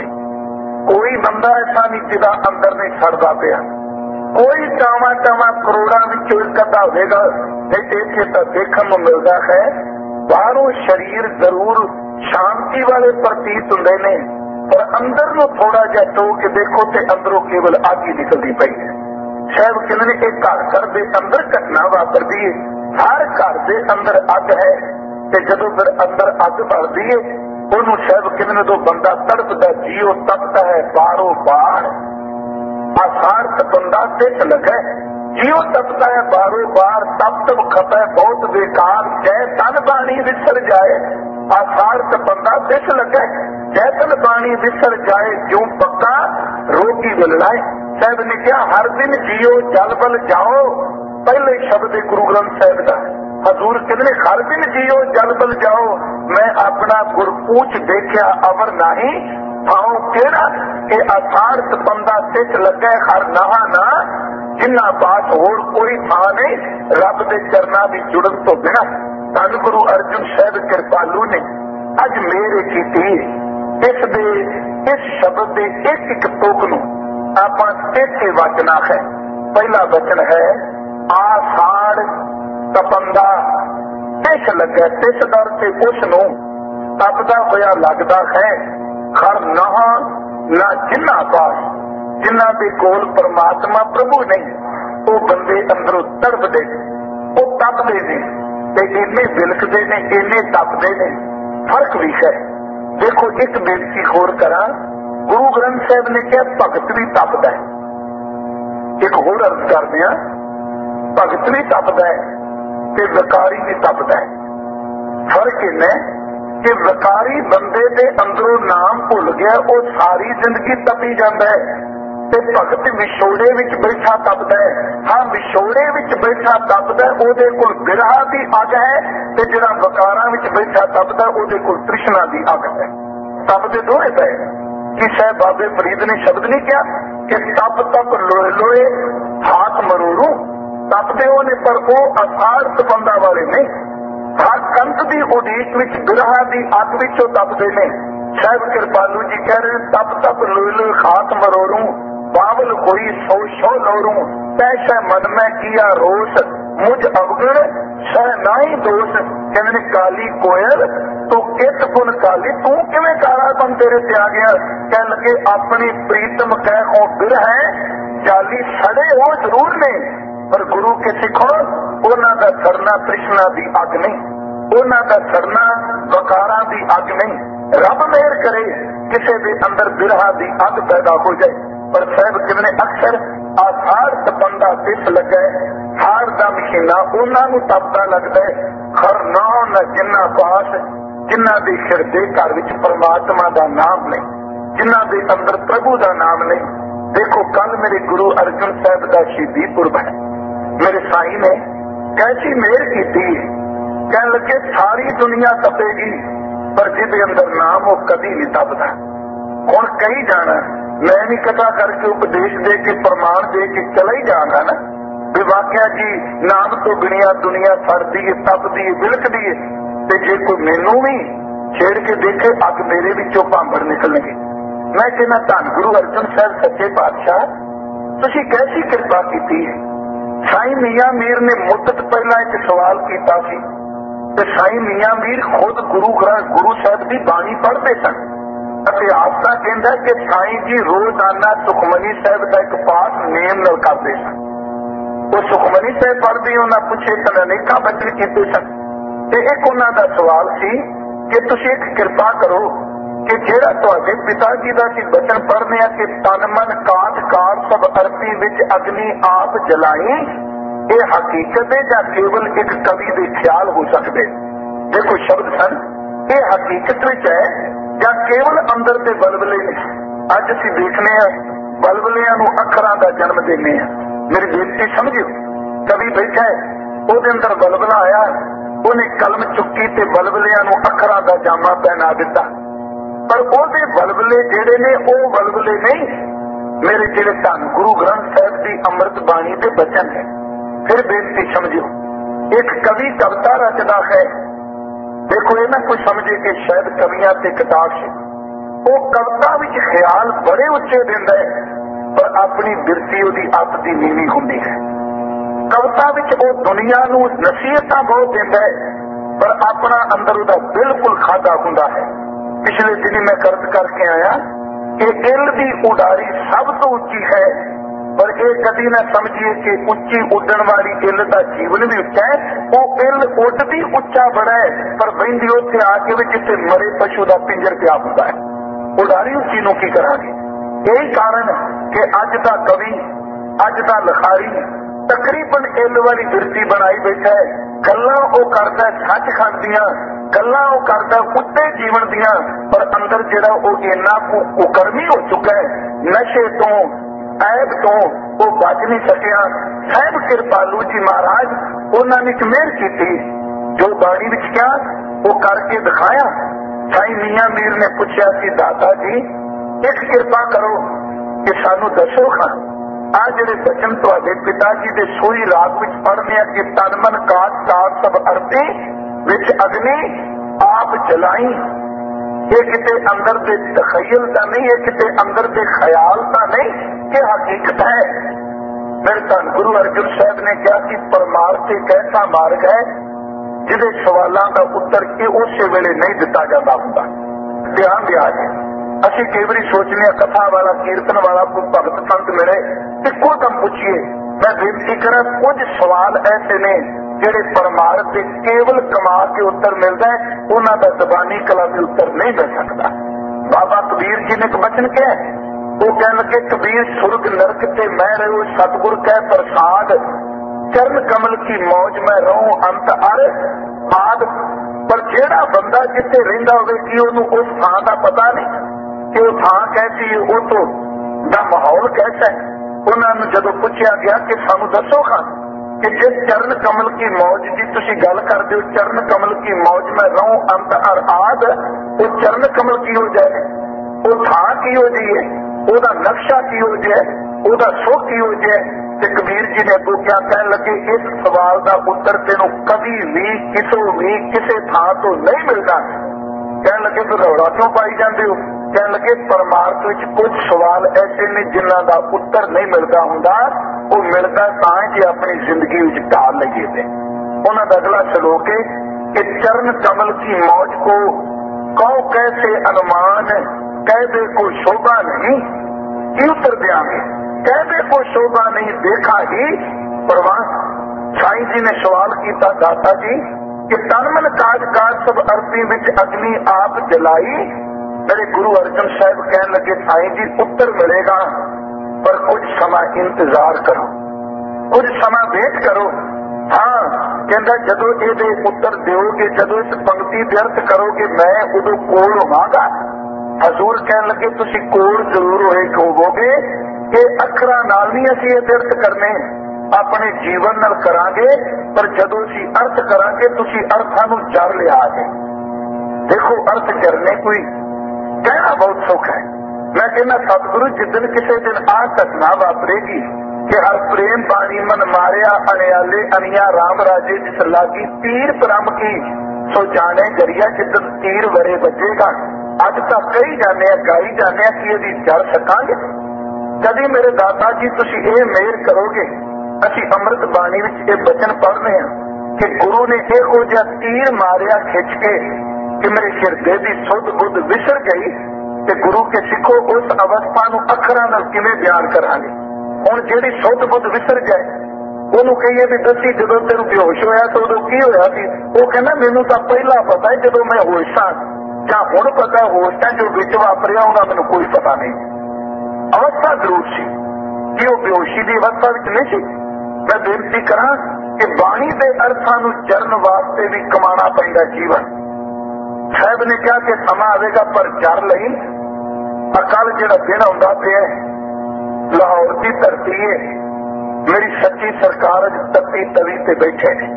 ਕੋਈ ਬੰਦਾ ਐਸਾ ਨਹੀਂ ਜਿਹਦਾ ਅੰਦਰ ਨਹੀਂ ਸੜਦਾ ਪਿਆ, ਕੋਈ ਟਾਵਾਂ ਟਾਵਾਂ ਕਰੋੜਾਂ ਵਿੱਚੋਂ ਇੱਕ ਅੱਧਾ ਹੋਵੇਗਾ ਨਹੀਂ ਇੱਥੇ ਤਾਂ ਦੇਖਣ ਨੂੰ ਮਿਲਦਾ ਹੈ। ਬਾਹਰੋਂ ਸਰੀਰ ਜ਼ਰੂਰ ਸ਼ਾਂਤੀ ਵਾਲੇ ਪ੍ਰਤੀਤ ਹੁੰਦੇ ਨੇ ਪਰ ਅੰਦਰ ਨੂੰ ਥੋੜਾ ਜਿਹਾ ਟੋ ਕੇ ਦੇਖੋ ਤੇ ਅੰਦਰੋਂ ਕੇਵਲ ਅੱਗ ਹੀ ਨਿਕਲਦੀ ਪਈ ਹੈ। ਸਾਹਿਬ ਕਹਿੰਦੇ ਨੇ ਇਹ ਘਰ ਘਰ ਦੇ ਅੰਦਰ ਘਟਨਾ ਵਾਪਰਦੀ ਹੈ। ਹਰ ਘਰ ਦੇ ਅੰਦਰ ਅੱਗ ਹੈ ਤੇ ਜਦੋਂ ਫਿਰ ਅੰਦਰ ਅੱਗ ਬਲਦੀ ਹੈ ਉਹਨੂੰ ਸਾਹਿਬ ਕਹਿੰਦੇ ਨੇ ਜਦੋਂ ਬੰਦਾ ਤੜਪਦਾ ਜੀਓ ਤਪਦਾ ਹੈ ਬਾਰੋ ਬਾਰ ਆਸਾਰ ਤਪੰਦਾ ਤਿਸ ਲਗੈ ਜੀਓ ਤਪਦਾ ਹੈ ਬਾਰੋ ਬਾਰ ਤਪ ਤਪ ਖਪੈ ਬਹੁਤ ਬੇਕਾਰ ਜੈ ਤਨ ਬਾਣੀ ਵਿਸਰ ਜਾਏ ਆਸਾਰ ਤਪੰਦਾ ਤਿਸ ਲਗੈ ਜੈ ਤਨ ਬਾਣੀ ਵਿਸਰ ਜਾਏ ਜੋ ਪੱਕਾ ਰੋਗੀ ਬਲਲਾਏ। ਸਾਹਿਬ ਨੇ ਕਿਹਾ ਹਰ ਦਿਨ ਜੀਓ ਜਲ ਬਲ ਜਾਓ ਪਹਿਲੇ ਸ਼ਬਦ ਹੈ ਗੁਰੂ ਗ੍ਰੰਥ ਸਾਹਿਬ ਦਾ। ਹਜ਼ੂਰ ਕਹਿੰਦੇ ਨੇ ਹਰ ਦਿਨ ਜੀਓ ਜਲ ਬਲ ਜਾਓ ਮੈਂ ਆਪਣਾ ਗੁਰਪੂਛ ਦੇਖਿਆ ਅਵਰ ਨਹੀਂ ਥਾਉ ਕਿਹੜਾ ਕਿ ਆਸਾਰ ਤਪੰਦਾ ਤਿਸ ਲੱਗੈ ਹਰ ਨਹਾ ਨਾ ਜਿੰਨਾ ਪਾਸ ਹੋਰ ਕੋਈ ਥਾਂ ਨਹੀਂ ਰੱਬ ਦੇ ਚਰਨਾਂ ਦੀ ਜੁੜਨ ਤੋਂ ਬਿਨਾਂ। ਧੰਨ ਗੁਰੂ ਅਰਜਨ ਸਾਹਿਬ ਕਿਰਪਾਲੂ ਨੇ ਅੱਜ ਮੇਰੇ ਕੀਤੀ ਇਸ ਦੇ ਇਸ ਸ਼ਬਦ ਦੇ ਇੱਕ ਇੱਕ ਤੁਕ ਨੂੰ ਆਪਾਂ ਤੇਥੇ ਵਚਨਾ ਹੈ। ਪਹਿਲਾ ਵਚਨ ਹੈ ਆਸਾੜ ਤਪੰਦਾ ਤਿਸ ਲੱਗੈ ਤਿਸ ਦਰ ਤੇ ਉਸ ਨੂੰ ਤਪਦਾ ਹੋਇਆ ਲੱਗਦਾ ਹੈ ਖਰ ਨਹਾ ਨਾ ਜਿੰਨਾ ਪਾਸ ਜਿਨ੍ਹਾਂ ਦੇ ਕੋਲ ਪਰਮਾਤਮਾ ਪ੍ਰਭੂ ਨਹੀਂ ਉਹ ਬੰਦੇ ਅੰਦਰੋਂ ਤੜਪਦੇ ਉਹ ਤਪਦੇ ਨੇ ਤੇ ਇੰਨੇ ਬਿਲਕਦੇ ਨੇ ਇੰਨੇ ਤਪਦੇ ਨੇ। ਫਰਕ ਵੀ ਹੈ। ਦੇਖੋ ਇੱਕ ਬੇਨਤੀ ਹੋਰ ਕਰਾਂ ਗੁਰੂ ਗ੍ਰੰਥ ਸਾਹਿਬ ਨੇ ਕਿਹਾ ਭਗਤ ਵੀ ਤਪਦਾ ਹੈ। ਇੱਕ ਹੋਰ ਅਰਜ਼ ਕਰਦੇ ਆ ਭਗਤ ਵੀ ਤਪਦਾ ਹੈ ਤੇ ਵਿਕਾਰੀ ਵੀ ਤਪਦਾ ਹੈ। ਫਰਕ ਇੰਨਾ ਕਿ ਵਿਕਾਰੀ ਬੰਦੇ ਦੇ ਅੰਦਰੋਂ ਨਾਮ ਭੁੱਲ ਗਿਆ ਉਹ ਸਾਰੀ ਜ਼ਿੰਦਗੀ ਤਪੀ ਜਾਂਦਾ ਹੈ ਤੇ ਭਗਤ ਵਿਛੋੜੇ ਵਿੱਚ ਬੈਠਾ ਤਪਦਾ ਹੈ। ਹਾਂ ਵਿਛੋੜੇ ਵਿੱਚ ਬੈਠਾ ਤਪਦਾ ਉਹਦੇ ਕੋਲ ਬਿਰਹਾ ਦੀ ਅੱਗ ਹੈ ਤੇ ਜਿਹੜਾ ਵਿਕਾਰਾਂ ਵਿੱਚ ਬੈਠਾ ਤਪਦਾ ਉਹਦੇ ਕੋਲ ਤ੍ਰਿਸ਼ਨਾ ਦੀ ਅੱਗ ਹੈ। ਤਪਦੇ ਦੋਵੇਂ ਪਏ। ਕਿ ਸਾਹਿਬ ਬਾਬੇ ਫਰੀਦ ਨੇ ਸ਼ਬਦ ਨਹੀਂ ਕਿਹਾ ਕਿ ਤਪ ਤਪ ਲੋਏ ਲੋਏ ਹਾਥ ਮਰੋੜੂ ਤਪਦੇ ਉਹ ਨੇ ਪਰ ਉਹ ਅਸਾਰ ਤਪੰਦਾ ਵਾਲੇ ਨਹੀਂ। ਹਰ ਕੰਤ ਦੀ ਉਡੀਕ ਵਿੱਚ ਬਿਰਹਾ ਦੀ ਅੱਗ ਵਿੱਚੋਂ ਤਪਦੇ ਨੇ। ਸਾਹਿਬ ਕਿਰਪਾਲੂ ਜੀ ਕਹਿ ਰਹੇ ਤਪ ਤਪ ਲੋਏ ਲੋਏ ਹਾਥ ਮਰੋੜੂ ਬਾਵਲ ਕੋਈ ਸੋ ਸੋ ਲੋਰੂ ਪੈਸਾ ਮਨ ਮੈਂ ਕੀਆ ਰੋਸ ਮੁਝ ਅਵਗਣ ਸਹ ਨਾਹੀ ਦੋਸ। ਕਹਿੰਦੇ ਨੇ ਕਾਲੀ ਕੋਇਲ ਤੂੰ ਕਿਤ ਗੁਣ ਕਾਲੀ ਤੂੰ ਕਿਵੇਂ ਕਾਲਾ ਬਣ ਤੇਰੇ ਤੇ ਆ ਗਿਆ। ਕਹਿ ਲੱਗੇ ਆਪਣੀ ਪ੍ਰੀਤਮ ਕਹਿ ਉਹ ਬਿਰ ਹੈ ਜਾਲੀ ਸੜੇ ਉਹ ਜ਼ਰੂਰ ਨੇ ਪਰ ਗੁਰੂ ਕੇ ਸਿੱਖੋ ਉਹਨਾਂ ਦਾ ਸੜਨਾ ਤ੍ਰਿਸ਼ਨਾ ਦੀ ਅੱਗ ਨਹੀਂ, ਉਹਨਾਂ ਦਾ ਸੜਨਾ ਵਕਾਰਾਂ ਦੀ ਅੱਗ ਨਹੀਂ। ਰੱਬ ਮਿਹਰ ਕਰੇ ਕਿਸੇ ਦੇ ਅੰਦਰ ਬਿਰਹਾ ਦੀ ਅੱਗ ਪੈਦਾ ਹੋ ਜਾਏ। ਪਰ ਸਾਹਿਬ ਕਿਵੇਂ ਅਕਸਰ ਆਸਾਰ ਤਪੰਦਾ ਤਿਸ ਲੱਗੇ ਹਾਰ ਦਾ ਮਹੀਨਾ ਉਹਨਾਂ ਨੂੰ ਤਪਦਾ ਲੱਗਦਾ ਹੈ ਖਰ ਨਾ ਨਾ ਜਿੰਨਾ ਪਾਸ ਜਿਨ੍ਹਾਂ ਦੇ ਹਿਰਦੇ ਘਰ ਵਿੱਚ ਪਰਮਾਤਮਾ ਦਾ ਨਾਮ ਨਹੀਂ, ਜਿਨ੍ਹਾਂ ਦੇ ਅੰਦਰ ਪ੍ਰਭੂ ਦਾ ਨਾਮ ਨਹੀਂ। ਦੇਖੋ ਕੱਲ ਮੇਰੇ ਗੁਰੂ ਅਰਜਨ ਸਾਹਿਬ ਦਾ ਸ਼ਹੀਦੀ ਪੁਰਬ ਹੈ। ਮੇਰੇ ਸਾਈਂ ਨੇ ਕੈਸੀ ਮਿਹਰ ਕੀਤੀ ਕਹਿਣ ਲੱਗੇ ਸਾਰੀ ਦੁਨੀਆ ਤਪੇਗੀ पर जिहदे अंदर नाम वो कभी नहीं दबदा। हुण कही जाना मैं भी कथा करके उपदेश दे के प्रमाण दे के चला ही जाऊंगा ना भी वाकया जी नाम तो बिनिया दुनिया सड़दी है, तपदी है, बिलकदी है। ते जे कोई मैनू भी छेड़ के देखे अग मेरे विचों भांबड़ निकलणगे। मैं कहना धन गुरु अर्जन साहब सच्चे पातशाह तुसीं कैसी कृपा कीती है। साईं मियां मीर ने मुद्दत पहला एक सवाल किया सी ते साईं मियां मीर खुद गुरु ग्रंथ गुरु साहब की बाणी पढ़ते सन। इतिहास का कहता है कि साईं जी रोजाना सुखमनी साहब का एक पाठ नेम नाल करते सन। वो सुखमनी साहब पढ़ते उन्हें पूछे तो अनेका बचन किए सन। ते एक उन्हां दा सवाल सी कि तुसीं एक कृपा करो कि जेड़ा तुहाडे पिता जी का सी बचन पढ़ने कि तन मन काट कार सब अरती विच अग्नि आप जलाई, ये हकीकत है या केवल एक कवि के ख्याल हो सकते जे कोई शब्द सन ये हकीकत विच है या केवल अंदर के बलबले ने। अज असीं देखने बलबलियां नूं अखरां दा जन्म देने। मेरी बेनती समझियो, कवि बैठा है ਉਹਦੇ अंदर बलबला आया, उन्हें कलम चुकी ते बलबलियां नूं अखरां दा जामा पहना दिता, पर ਉਹਦੇ बलबले ਜਿਹੜੇ ने ਉਹ बलबले नहीं मेरे ਜਿਹੜੇ धन गुरु ग्रंथ साहिब की अमृत बाणी के बचन है। फिर बेनती समझियो, एक कवि कविता रचदा है, देखो ये ना कोई समझे कि शायद कवियां ते किताब से वो कविता विच ख्याल बड़े उच्चे दिंदा है पर अपनी बिरती उहदी अत दी नीवी हुंदी है। कविता विच वो दुनिया नूं नसीहतां बहुत दिंदा है पर अपना अंदर उहदा बिल्कुल खादा हुंदा है। पिछले दिन मैं कर्ज करके आया कि इल दी उडारी सब तो उच्ची है पर यह कभी ना समझिए कि उच्ची उड़न वाली इल का जीवन भी उच्चा है। वो इल उड़ती उच्चा बड़ा है पर बहिंदी उत्थे आके भी जिथे मरे पशु का पिंजर पिया होता है। उडारी उच्ची नूं की करांगे। यही कारण कि अज का कवि अज का लिखारी तकरीबन इल वाली बिरती बनाई बैठा है। गल्लां वो करदा सचखंड दियां, गल्लां वो करदा उत्ते जीवन दियां, पर अंदर जिहड़ा वो इन्ना कुकर्मी हो चुका है नशे तो ऐब तो वो बच नहीं सकिया। साहिब कृपालू जी महाराज उन्होंने एक मेहर की जो बाणी विच क्या वो करके दिखाया। साईं मियां मीर ने पूछा कि दाता जी एक कृपा करो कि सानू दसो खां आ जिहड़े बचन तुहाडे पिता जी दे सोई राग विच पढ़ने कि तन मन काट काट सब अरती विच अग्नि आप जलाई, ये किते अंदर दे तखयल का नहीं, ये किते अंदर दे ख्याल का नहीं, ये हकीकत है। मेरे धन गुरु अर्जुन साहब ने कहा कि परमार्थ एक ऐसा मार्ग है जिहदे सवालों का उत्तर कि उस वेले नहीं दिता जाता हुंदा। ध्यान दिया जाए, असीं कई बार सोचने कथा वाला कीर्तन वाला कोई भगत संत मिले इको दम पूछिए। मैं बेनती करा कुछ सवाल ऐसे ने जिहड़े परमार्थ के केवल कमा के उत्तर मिलता है, उन्हां दा जबानी कलामी उत्तर नहीं मिल सकता। बाबा कबीर जी ने एक बचन कहा, वो कहने लगे कबीर सुर्ग नरक ते मैं रहो सतगुर कह प्रसाद, चरण कमल की मौज में रहूं अंत अर आद। पर जेड़ा बंदा जिथे रहिंदा होवे कि उहनूं उस थां दा पता नहीं कि वो थां कैसी है, वो तो दा माहौल कैसा है। उन्होंने जदों पूछा गया कि सानू दसो खां कि जिस चरण कमल की मौज की तुसीं गल करदे हो, चरण कमल की मौज में रहूं अंत अर आद, वो चरण कमल की हो जाए, वो थां की हो जाए, ਉਹਦਾ नक्शा की हो जाए, ਉਹਦਾ सुख की हो जाए। ते कबीर जी ने अगों क्या कहने लगे, इस सवाल का उत्तर तेनों कभी भी किसों भी किसी थां तो नहीं मिलता। कहने लगे तो रौला क्यों पाई जाते हो? कहने लगे परमार्थ विच कुछ सवाल ऐसे ने जिन्हां दा उत्तर नहीं मिलता हुंदा, वो मिलता तां जे अपनी जिंदगी विच ढाल लईए। ते उन्हां दा अगला श्लोक है कि चरण कमल की मौज को कहो कैसे अनुमान, कहते को शोभा नहीं की उत्तर देंगे, कहते को शोभा नहीं देखा ही परवाह। साईं जी ने सवाल किया दाता जी कि तन मन काज काज सब अरती विच अग्नि आप जलाई। मेरे गुरु अर्जन साहब कहने लगे साईं जी उत्तर मिलेगा पर कुछ समा इंतजार करो, कुछ समा वेट करो। हाँ कहता जदों ये उत्तर दोगे, जदों इस पंक्ति व्यर्थ करोगे मैं उदों कोल होवांगा। हजूर कहने लगे तुसीं कोल जरूर होए होवोगे कि अखरां नाल नहीं असीं ये व्यर्थ करने, अपने जीवन नाल करांगे, पर जदों असीं अर्थ करांगे तुसीं अर्थां नूं जर लिया है। देखो अर्थ करने कोई कहना बहुत सौखा है। मैं कहना सतगुरु जिदन किसी दिन आ घटना वापरेगी कि हर प्रेम पानी मन मारिया अनियाले अनिया राम राजे जिस लागी तीर परम की सो जाने गरिया जिदन तीर वरे बजेगा। अज तक कही जाने गाई जाने कि यदि जड़ सकांगे। कभी मेरे दादा जी तुसी ये मेहर करोगे, असी अमृत बाणी विच ये बचन पढ़ने हैं कि गुरु ने इहो जिहा तीर मारिया खिंच के कि मेरे हिरदे की सुध बुध विसर गई। ते गुरु के सिखो उस अवस्था नूं अखरां नाल किवें बयान करांगे। हुण जिहड़ी सुध बुध विसर जाए ਉਹਨੂੰ ਕਹੀਏ ਵੀ ਦੱਸੀ ਜਦੋਂ ਤੈਨੂੰ ਬੇਹੋਸ਼ ਹੋਇਆ ਤਾਂ ਉਦੋਂ ਕੀ ਹੋਇਆ ਸੀ? ਉਹ ਕਹਿੰਦਾ ਮੈਨੂੰ ਤਾਂ ਪਹਿਲਾਂ ਪਤਾ ਹੈ ਜਦੋਂ ਮੈਂ ਹੋਸ਼ ਸਾਂ, ਜਾਂ ਹੁਣ ਪਤਾ ਹੋਸ਼ ਤਾਂ ਜੋ ਵਿੱਚ ਵਾਪਰਿਆ ਉਹਦਾ ਮੈਨੂੰ ਕੋਈ ਪਤਾ ਨਹੀਂ। ਅਵਸਥਾ ਜ਼ਰੂਰ ਸੀ ਕਿ ਉਹ ਬੇਹੋਸ਼ੀ ਦੀ ਅਵਸਥਾ ਵਿੱਚ ਨਹੀਂ ਸੀ। ਮੈਂ ਬੇਨਤੀ ਕਰਾਂ ਕਿ ਬਾਣੀ ਦੇ ਅਰਥਾਂ ਨੂੰ ਚਰਨ ਵਾਸਤੇ ਵੀ ਕਮਾਉਣਾ ਪੈਂਦਾ ਜੀਵਨ। ਸਾਹਿਬ ਨੇ ਕਿਹਾ ਕਿ ਸਮਾਂ ਆਵੇਗਾ ਪਰ ਜਰ ਲਈ ਅਕਲ ਜਿਹੜਾ ਦਿਨ ਆਉਂਦਾ ਪਿਆ ਲਾਹੌਰ ਦੀ ਧਰਤੀ ਹੈ। मेरी सच्ची सरकार तत्ती तवी ते बैठे ने।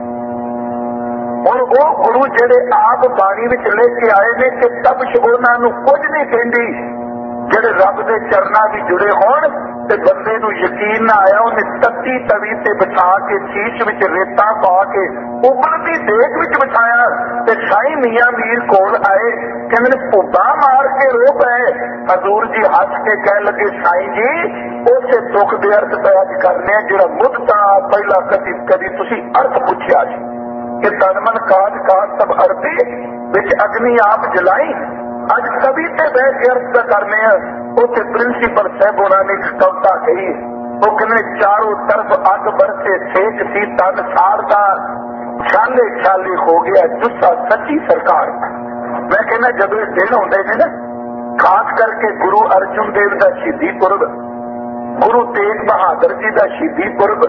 हुण वो गुरु जेड़े आप बाणी विच लेके आए ने कि तबश उन्हां नूं कुछ नहीं कहंदी। जेड़े रब दे चरनां भी जुड़े होण ते बंदे नूं यकीन ना आया उन्हें तत्ती तवी ते बिठा के शीश विच रेता पा के उबलदी देग विच बिठाया ते साईं मियां मीर कोल आए। कहंदे भुब्बा मार के रो पए। हजूर जी हस के कह लगे साईं जी उसे दुख दे अर्थ बयान करने जिहड़ा मुद्दा पहला कदी कदी तुसीं अर्थ पुछिया जी कि तन मन काज काज सब अरती विच अग्नि आप जलाई। अज कभी ते बह के अर्थ का करने उसे प्रिंसीपल साहब उन्होंने एक कविता कही। वो कहने चारों तरफ अग बरसे सेक सी तन सारदा छाले छाले हो गया जुस्सा सच्ची सरकार। मैं कहना जब ये दिन होंगे ने ना खास करके गुरु अर्जुन देव का शहीदी पुरब, गुरु तेग बहादुर जी का शहीदी पुरब,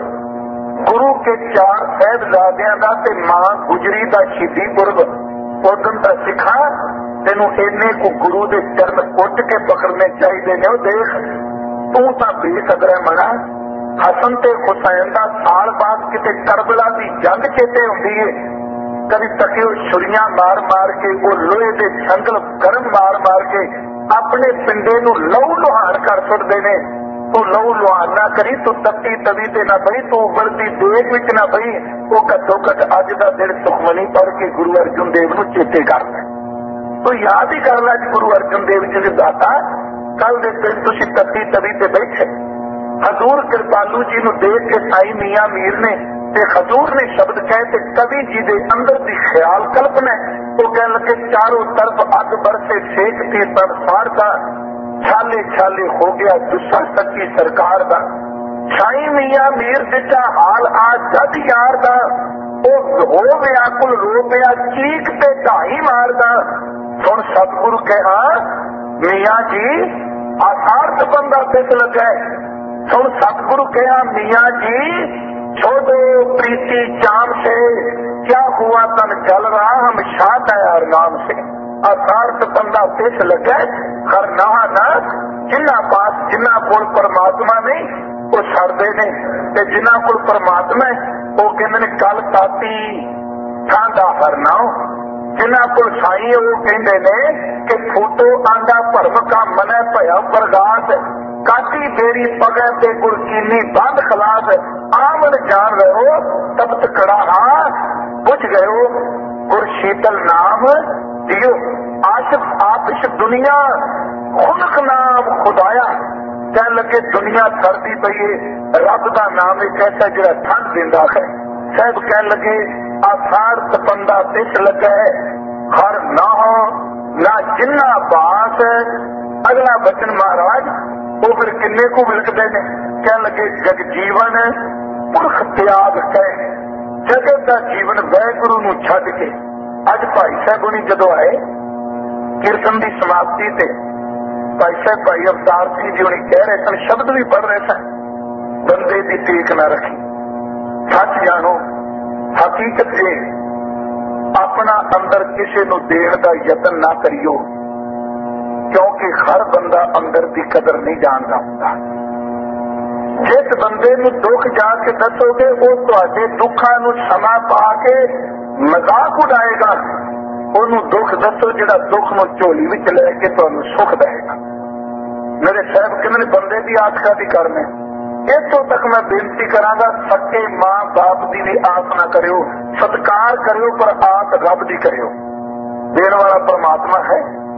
गुरु के चार साहिबजादियां दा ते मां गुजरी का शहीदी पुरब, उदन का सिखा तेनू इन्ने को गुरु के चरण उठ के पकड़ने चाहिए ने। देख तू तो बेकदर मना हसन ते हुसैन का साल बाद किते करबला की जंग चेते होंदी है। कभी तके छुरियां मार मार के वो लोहे के छंगल गर्म मार मार के अपने पिंडे नू लहू लुहान कर सुटते ने। तू लहू लुहान ना करी, तू तत्ती तवी ते ना बही, तू उबलती देग विच ना बही। वो घट्टो घट अज का दिन सुखमनी पढ़ के गुरु अर्जुन देव नू चेते करना। तो याद ही कर ला गुरु अर्जुन देव जी ने दाता कल दे दिन तुसीं तत्ती तवी ते बैठे। हजूर कृपालू जी नू देख के साईं मियां मीर ने ते हजूर ने शब्द कहे ते कवि जी दे अंदर दी ख्याल कल्पना वो कह लगे चारों तरफ अग बरसे सेकती तन फाड़ता छाले छाले हो गया जुस्सा सच्ची सरकार दा। साईं मियां मीर दिता हाल आ जद यार दा ओ हो व्याकुल रो पिया चीख ते ढाई मारदा। सुन सतगुरु कहा मियां जी आसार्थ बंदा पिस लगा। सुन सतगुरु कहा मियां जी छोड़ो प्रीति चाम से क्या हुआ तन चल रहा हम शाद है नाम से। असार्थ बंदा पिस लगे हर नहा ना जिन्ना पास जिन्ना कोल परमात्मा नहीं वो सड़ते ने ते जिन्ना कोल परमात्मा वो कहते ने कल ताती थांदा हर नाओ। जिन्ना को साई वो कहते ने कि फूटो आंदा भरम का मनै भया प्रगास काटी बेरी पगै ते गुर कीनी बंद खलास। आमन जान रहो तपत कड़ा हाँ बुझ गयो गुर शीतल नाम दियो। आशिफ आतिश दुनिया खुनक नाम खुदाया। कह लगे दुनिया सरदी पई है रब का नाम एक ऐसा जिहड़ा ठंड दिंदा है। साहब कह लगे आसार तपंदा तिस लगा है हर ना हो ना जिन्ना पास। अगला बचन महाराज वो फिर किन्ने को विलकते ने। कह लगे जग जीवन पुरख त्याग कह जगत का जीवन वाहिगुरु नूं छड्ड के। अज भाई साहब हुणी जदों आए कीर्तन की समाप्ति ते भाई साहब भाई अवतार सिंह जी हुणी कह रहे सन शब्द भी पढ़ रहे सन बंदे की टेक ना रखी सच जानो हकीकत जे अपना अंदर किसी नूं देण दा यतन ना करियो क्योंकि हर बंदा अंदर की कदर नहीं जानता हुंदा। जिस बंदे नूं दुख जाके दसोगे वो तुहाडे दुखां नूं समा पा के मजाक उड़ाएगा। ओनू दुख दसो जिहड़ा दुख नूं झोली विच लैके तुहानूं सुख देगा। मेरे साहब कहंदे बंदे दी आस कादी करने। इत्थों तक मैं बेनती करांगा, सच्चे मां बाप दी भी आस ना करियो, सत्कार करियो पर आस रब दी करियो। देण वाला परमात्मा है।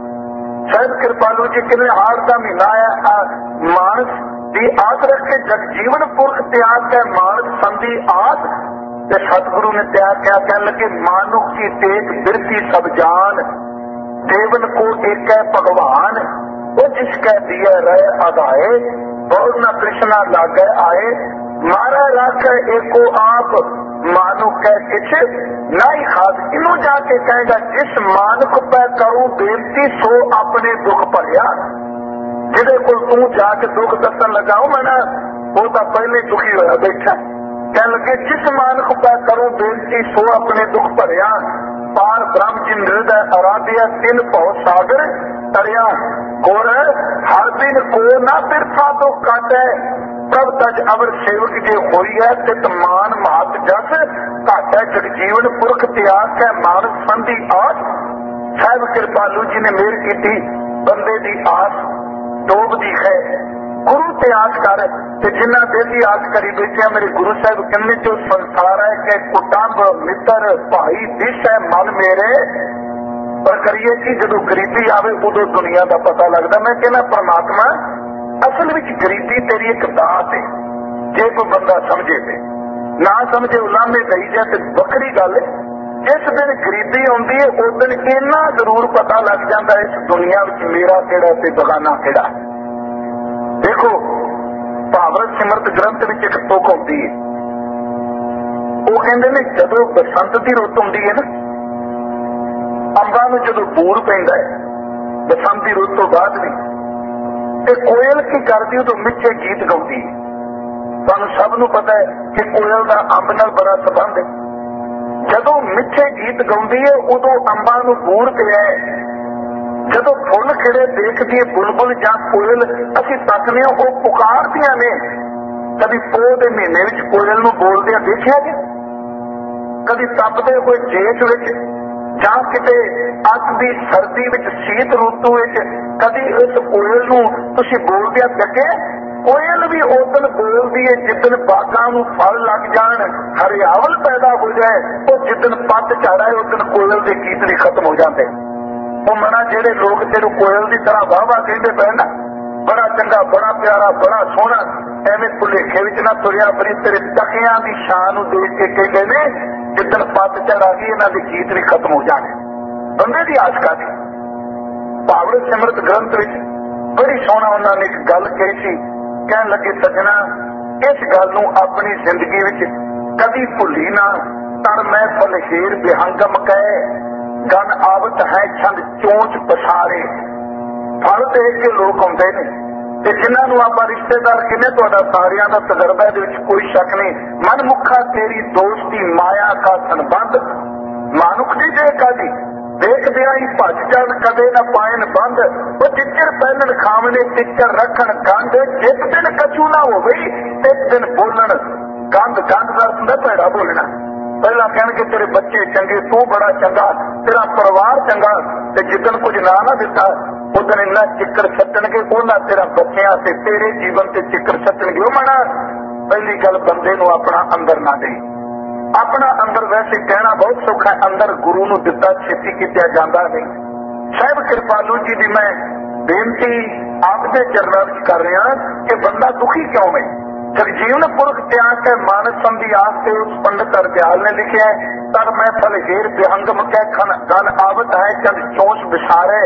शायद कृपालू जी कहंदे हाड़ दा महीना है, मानस दी आस रख के जगजीवन पुरख त्याग है मानस संधि आस। ते सतगुरु ने त्याग क्या कहने लगे, मानुख की टेक बिरती सब जान, देवन को एक है भगवान, वो जिसके दिए रहे अदाए, और न कृष्णा लागे आए, मारा राख एको आप, मानु कह किछ नहीं खास। इनू जाके कहेगा, जिस मानुख पर करूं बेनती सो अपने दुख भरिया। जिदे को तू जाके दुख दसन लगाओ मैंने, वो तो पहले दुखी होया बैठा। कह लगे जिस मानुख पर करूं बेनती सो अपने दुख भरिया, पार ब्रह्म जी हृदय आराध्या तिल भव सागर तरिया। गोर हर दिन को ना बिरथा तो काटे, प्रभ तज अवर सेवक जे होई है, तित मान महत जस घाट है। जगजीवन पुरख त्याग है मानस संधि आस। साहब कृपालू जी ने मेहर की, बंदे दी आस डोबदी है, गुरु ते आस कर। जिन्ना दिल की आस करी बैठे मेरे गुरु साहब कहने जो संसार है कि कुटुंब मित्र भाई दिश है मन मेरे, पर करिए कि जो गरीबी आवे उदो दुनिया का पता लगता। मैं कहना परमात्मा असल में गरीबी तेरी एक दात है, जे कोई बंदा समझे ते, ना समझे उलामे दई जाए तो वखरी गल है। जिस दिन गरीबी आती है उस दिन इन्ना जरूर पता लग जाता है इस दुनिया में मेरा केड़ा ते बगाना केड़ा। देखो भावरत सिमरत ग्रंथ में एक तुक आती है, वो कहते ने जदों बसंत की रुत आती है ना, अंबां नूं जदों बूर पैंदा है बसंत की रुत तो बाद भी, ते कोयल की करदी उदों मिठे गीत गाउंदी है। तुहानूं सब नूं पता है कि कोयल का अंब नाल बड़ा संबंध है। जदों मिठे गीत गाउंदी है उदों अंबां नूं बूर पिया है। जदों फुल खिड़े देखदी है बुलबुल जां कोयल, असीं तकने वो पुकारदियां ने। कभी पोह दे महीने विच कोयल नूं बोलदियां देखिया जी? कभी तपदे होए जेठ विच जां किते अग दी सर्दी विच शीत रुतु विच कभी इस कोयल नूं तुसीं बोलदियां देखिया? कोयल भी उदन बोलदी है जिदन बागां नूं फल लग जाण, हरियावल पैदा हो जाए, तो जिदन पत झड़ आए उदन कोयल दे गीत भी खत्म हो जाते। वो मना जेड़े लोग तेरू कोयल की तरह वाह वाह कहते पे ना, बड़ा चंगा बड़ा प्यारा बड़ा सोहना, एवं भुलेखे विच ना तुरिया फिरी, तेरे टकियां की शान देख के कहते ने जिदन पत झड़ आ गई इन्हां दे गीत भी खत्म हो जाने। बंदे की आस कादी। भावरत सिमरत ग्रंथ विच बड़ी सोहना उन्होंने एक गल कही सी, कहन लगे सजना इस गल नूं अपनी जिंदगी विच कभी भुली ना, तर मैं फलहेर बिहंगम कहे गन आवत है छंद चोंच पसारे। फल देख के लोग आते हैं, जिन्होंने आप रिश्तेदार किने तुहाडा सारियां दा तजर्बा दे विच कोई शक नहीं। मन मुखा तेरी दोस्ती माया का संबंध, मानुख दी जे कादी देखदिया ही भज जाण कदे न पायन बंद। वो चिच्चर पहनन खावने चिच्चर रखन गंद, जिस दिन कछू ना होवे इस दिन बोलन गंद। गंद का हुंदा भैड़ा बोलना। पहला कहणगे तेरे बच्चे चंगे, तू बड़ा चंगा, तेरा परिवार चंगा, ते जिदन कुछ ना ना दिता उदन इन्ना चिक्कर सट्टणगे, उन्हां तेरा बच्चियां ते तेरे जीवन ते चिक्कर सट्टणगे। ओ मना पहली गल बंदे नूं अपना अंदर ना दे। अपना अंदर वैसे कहना बहुत सौखा है, अंदर गुरु नूं दिता छेती किया जाता नहीं। साहिब कृपालू जी की मैं बेनती आपके चरणों में कर रहा कि बंदा दुखी क्यों है। जगजीवन पुरख त्याग है मानस संधि आस से उस पंडित अरदयाल ने लिखे है, तर मैं फलहेर बिहंगम कह खन गल आवत है चंद चोंच बिसारे।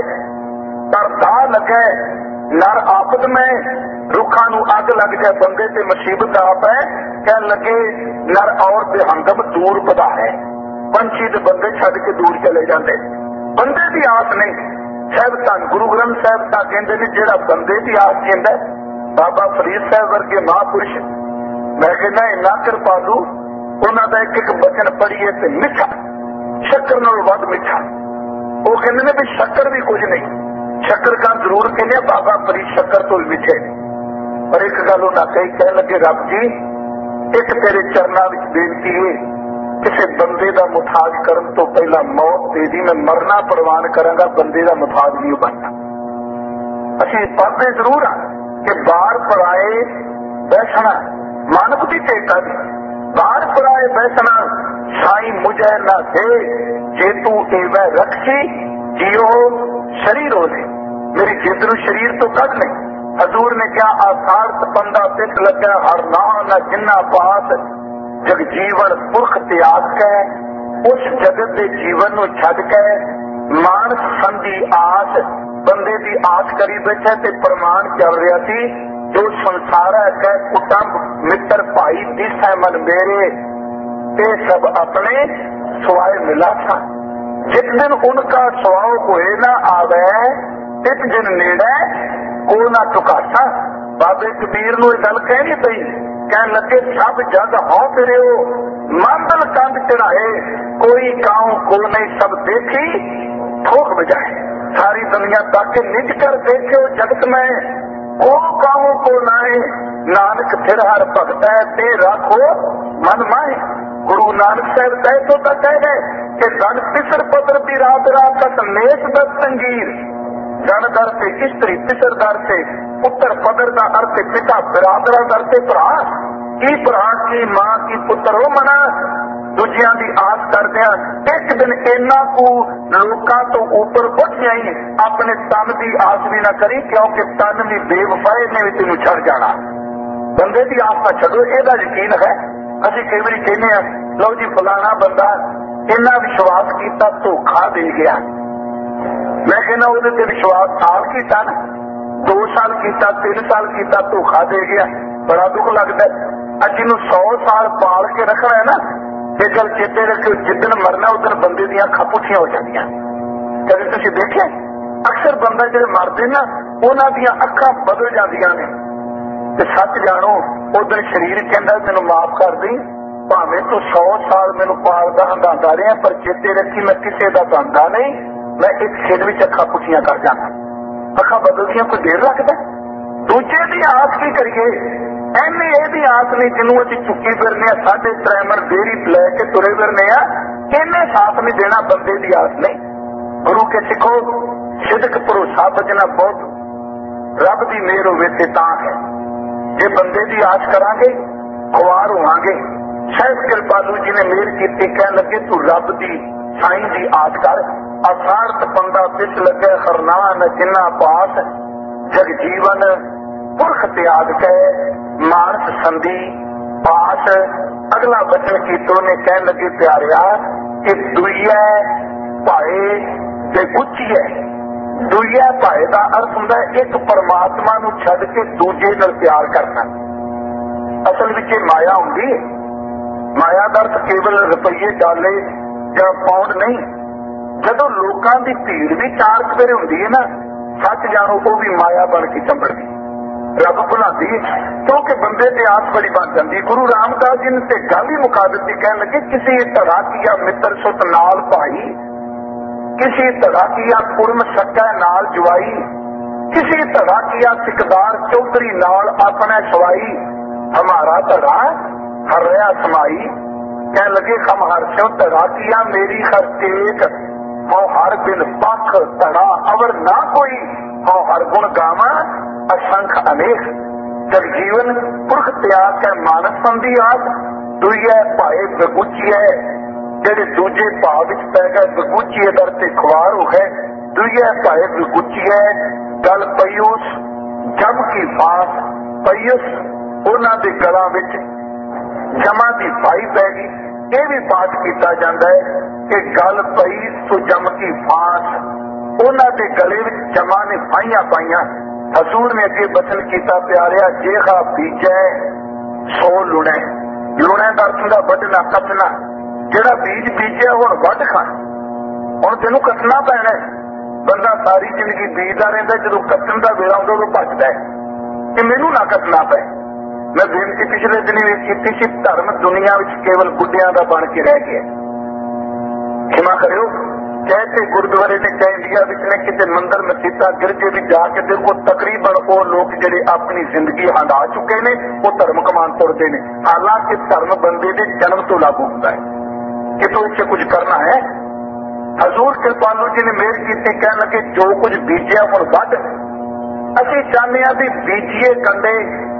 तर दा लगे नर आपद में रुखा नूं अग लग जाए, बंदे ते मुसीबत आप है कह लगे नर और बिहंगम दूर पधारे। पंछी ते बंदे छड्ड के दूर चले जाते, बंदे की आस नहीं। साहब धन गुरु ग्रंथ साहब तां कहंदे ने जिहड़ा बंदे की आस कहंदा बाबा फरीद साहब वर्गे महापुरुष, मैं कहना इन्ना कृपालू उन्हां दा एक एक बचन पढ़िए ते मिठा, शक्कर नालों वध मिठा। वो कहंदे ने भी शक्कर भी कुछ नहीं, शक्कर का जरूर कहने बाबा फरीद शक्कर तो मिठे। पर एक गल उन्हें कही, कह लगे रब जी एक तेरे चरणों में बेनती है, किसी बंदे का मुथाज करने तो पहला मौत दे दी, मैं मरना प्रवान करांगा, बंदे का मुथाज नहीं बनना। असीं पढ़ते जरूर हाँ कि बार पराए बैठना मानव की टेका दी, बार पराए बैठना साई मुझे न दे, जे तू एवं रखी जियो शरीर हो ले, मेरी जिंदरू शरीर तो कद ले। हजूर ने क्या आसार बंदा तित लगा, हर ना न जिन्ना पास जग जीवन पुरख त्याग के, उस जगत के जीवन को छड़ के मानस संधि आस बंदे की आस करी बैठे ते प्रमाण चल रहा थी, जो संसार है कुटुंब मित्र भाई दिस है मन मेरे, ये सब अपने स्वाय मिला था। जिस दिन उनका स्वाव हुए ना आवे, तिस दिन नेड़े को ना चुकासा। बाबे कबीर नूं गल कहनी पई, कह लगे सब जग हो फिरे हो, मांदल कंध चढ़ाए, कोई गांव को नहीं सब देखी ठोक बजाए। सारी दुनिया ताके निज कर देखे जगत में, को गांव को नाए, नानक फिर हर भगत है ते राखो मन माए। गुरु नानक साहब कहे तो कह गए कि धन पिसर पदर की रात रात तक मेष दस संगीर, जन दर से स्त्री पिसर दर से पुत्र पदर का अर्थ पिता बिरादरा दर से भरा, की भरा की मां की पुत्र हो मना, दूजिया की आस करदे एक दिन इन्ना को लोकां तो ऊपर उठ जाई, अपने तन की आस भी ना करी, क्योंकि तन भी बेवफाए ने भी तेन छड़ जाना। बंदे की आस ना छो, यदा यकीन है। असीं कई बार कहने हैं लो जी फलाना बंदा इन्ना विश्वास किया धोखा दे गया, मैं कहना वो विश्वास साल किया ना, दो साल किया, तीन साल किया, धोखा दे गया, बड़ा दुख लगता है। अज इनू सौ साल पाल के रखना है ना, ये गल चेते रखो, जिदन मरना उदन बंदे दी अखां पुठियां हो जांदियां। कदे तुसीं देखे अक्सर बंदा जिहड़े मरदे ना उन्हां दी अखां बदल जांदियां ने, ते सच जानो उधर शरीर कहता मैनू माफ कर दी, भावें तू सौ साल मैनू पालदा हंडांदा रहा, पर चेते रखी मैं किसी का बनता नहीं, मैं एक सिर में अखा पुठियां कर जाना। अखा बदलदियां कोई देर लगता, दूजे की आस की करिए, एनी यही आस नहीं जिन्हों असीं चुकी फिरने साढ़े त्रैमर डेरी लैके तुरे फिरने, इन्हें साथ नहीं देना, बंदे की आस नहीं। गुरु के सिखो सिदक भरोसा बजना बहुत रब की मेहर होवे ते तां है, जे बंदे की आस करांगे खुआर होवांगे। शायद कृपालू जी ने मेहर की, कह लगे तू रब की साईं की आस कर, असारत बंदा पिछ लगे खरना न जिन्ना पास, जग जीवन पुरख त्याग के मानस संधि पास। अगला वचन की तो ने कह लगे प्यारिया कि दुईया भाए ते गुच्छिए, दुईया भाए का अर्थ हुंदा एक परमात्मा नूं छड्ड के दूजे नाल प्यार करना। असल विच माया हुंदी है, माया का अर्थ केवल रुपये डाले या पाउंड नहीं। जदों लोकां दी भीड़ भी चार सवेरे हुंदी है ना, सच जानो वो भी माया बन के चंबड़दी, रब भुलाती है, क्योंकि बंदे की आस बड़ी बन जाती। गुरु रामदास जी ने ते गल ही मुका दी, कह लगे किसी धड़ा किया मित्र सुत नाल भाई, किसी धड़ा किया कुर्म सक्का नाल जवाई, किसी धड़ा किया सिकदार चौधरी नाल अपने सवाई, हमारा धड़ा हर रहा समाई। कह लगे हम हर स्यों धड़ा किया मेरी हर टेक, हो हर बिन पख धड़ा अवर ना कोई, हो हर गुण गावा असंख अनेक। जग जीवन पुरख त्याग है मानस संधि आस, दुईए भाए बगुचीए, जेडे दूजे भाव विच पै गए बगुचीए दर ते खुआर हो गए। दुईए भाए बगुचीए गल पईउस जम की फांस, पईउस उन्हां दे गलां विच जमा की फाई पै गई। यह भी पाठ किया जाता है कि गल पई सो जम की फांस, उन्हां दे गले विच जमा ने फाइयां पाइयां। हजूर ने अगे बचन किया प्यारिया जेहा बीजै सो लुणे, लुणे का अर्थ हुंदा वढना कटना। जिहड़ा बीज बीजया हुण वढ खा, हुण तैनूं कटना पैना। बंदा सारी जिंदगी बीजदा रहिंदा, जदों कटण दा वेला आउंदा उदों भजदा है कि मैनूं ना कटना पए। मैं बेनती पिछले दिन भी की सी, धर्म दुनिया विच केवल बुढ़ियां दा बन के रह गया। क्षमा करियो, चाहे तो गुरुद्वारे ने, चाहे इंडिया विच ने, किते मंदिर मसीता गिरजे भी जाके देखो, तकरीबन वो लोग जिहड़े अपनी जिंदगी हंडा चुके ने वो धर्म कमान तुरते हैं। हालांकि धर्म बंदे के जन्म तो लागू होता है कि तो इसे कुछ करना है। हजूर कृपालू जी ने मेहर की, कह लगे जो कुछ बीजिया हुण वध, असीं चाहते हैं भी बीजीए कंडे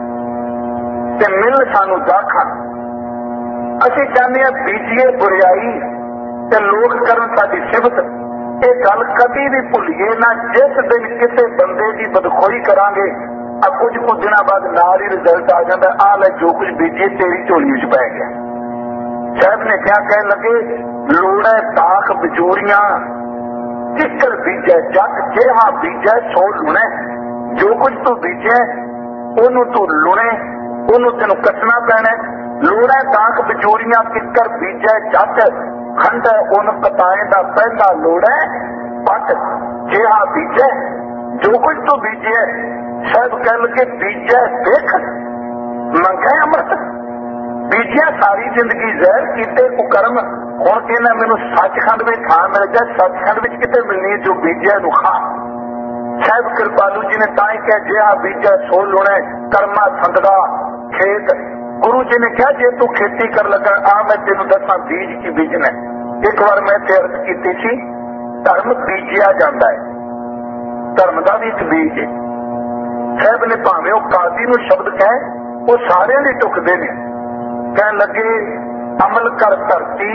ते मिल सानू दाखा। असीं चाहते हैं बीजीए बुरियाई ते लोग करन साडी सिफत। ये गल कभी भी भुलिए ना। जिस दिन किसी बंदे की बदखोई करांगे, अब कुछ कुछ दिनों बाद नाल ही रिजल्ट आ जाता, आ ले जो कुछ बीजिए तेरी झोली च पै गया। साहब ने क्या कह लगे, लोड़े ताख बजूरियां किकर बीजे जग, जेहा बीजे सो लुणे। जो कुछ तू बीजे ओनू तू लुणे, ओनू तेनू कटना पैना। लोड़े ताख बजूरियां किकर बीजे जग, खंड उन कताएं दा पहला लोड़े पट। जेहा बीजे जो कुछ तू बीजे, साहब कह लगे बीजे देख मंगे अमृत। बीजिया सारी जिंदगी जहर कीते कुकर्म, हुण कहना मैनू सचखंड में खां मिल जाए। सचखंड में किते मिलनी है जो बीजिया नू खा। साहब कृपालू जी ने ताई कह, जिहा बीजा सो लुणे, कर्मा संदड़ा खेत। गुरु जी ने कहा, जे तू खेती कर लगा, आ मैं तेनू दसा बीज की बीजना। एक बार मैं ते अर्ज कीती सी, धर्म बीजिया जाता है, धर्म का भी एक बीज है। साहब ने भावें वो काजी नू शब्द कहे, वो सारे लिए टुकते ने। कह लगे अमल कर धरती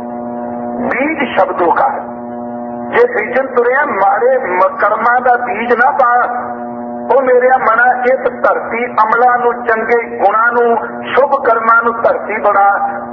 बीज शब्दों का, जे बीजन तुरिया मारे कर्मा का बीज ना पा। वो मेरे मना इस धरती अमलों नू, चंगे गुणों नू, शुभ कर्मां नू धरती बना,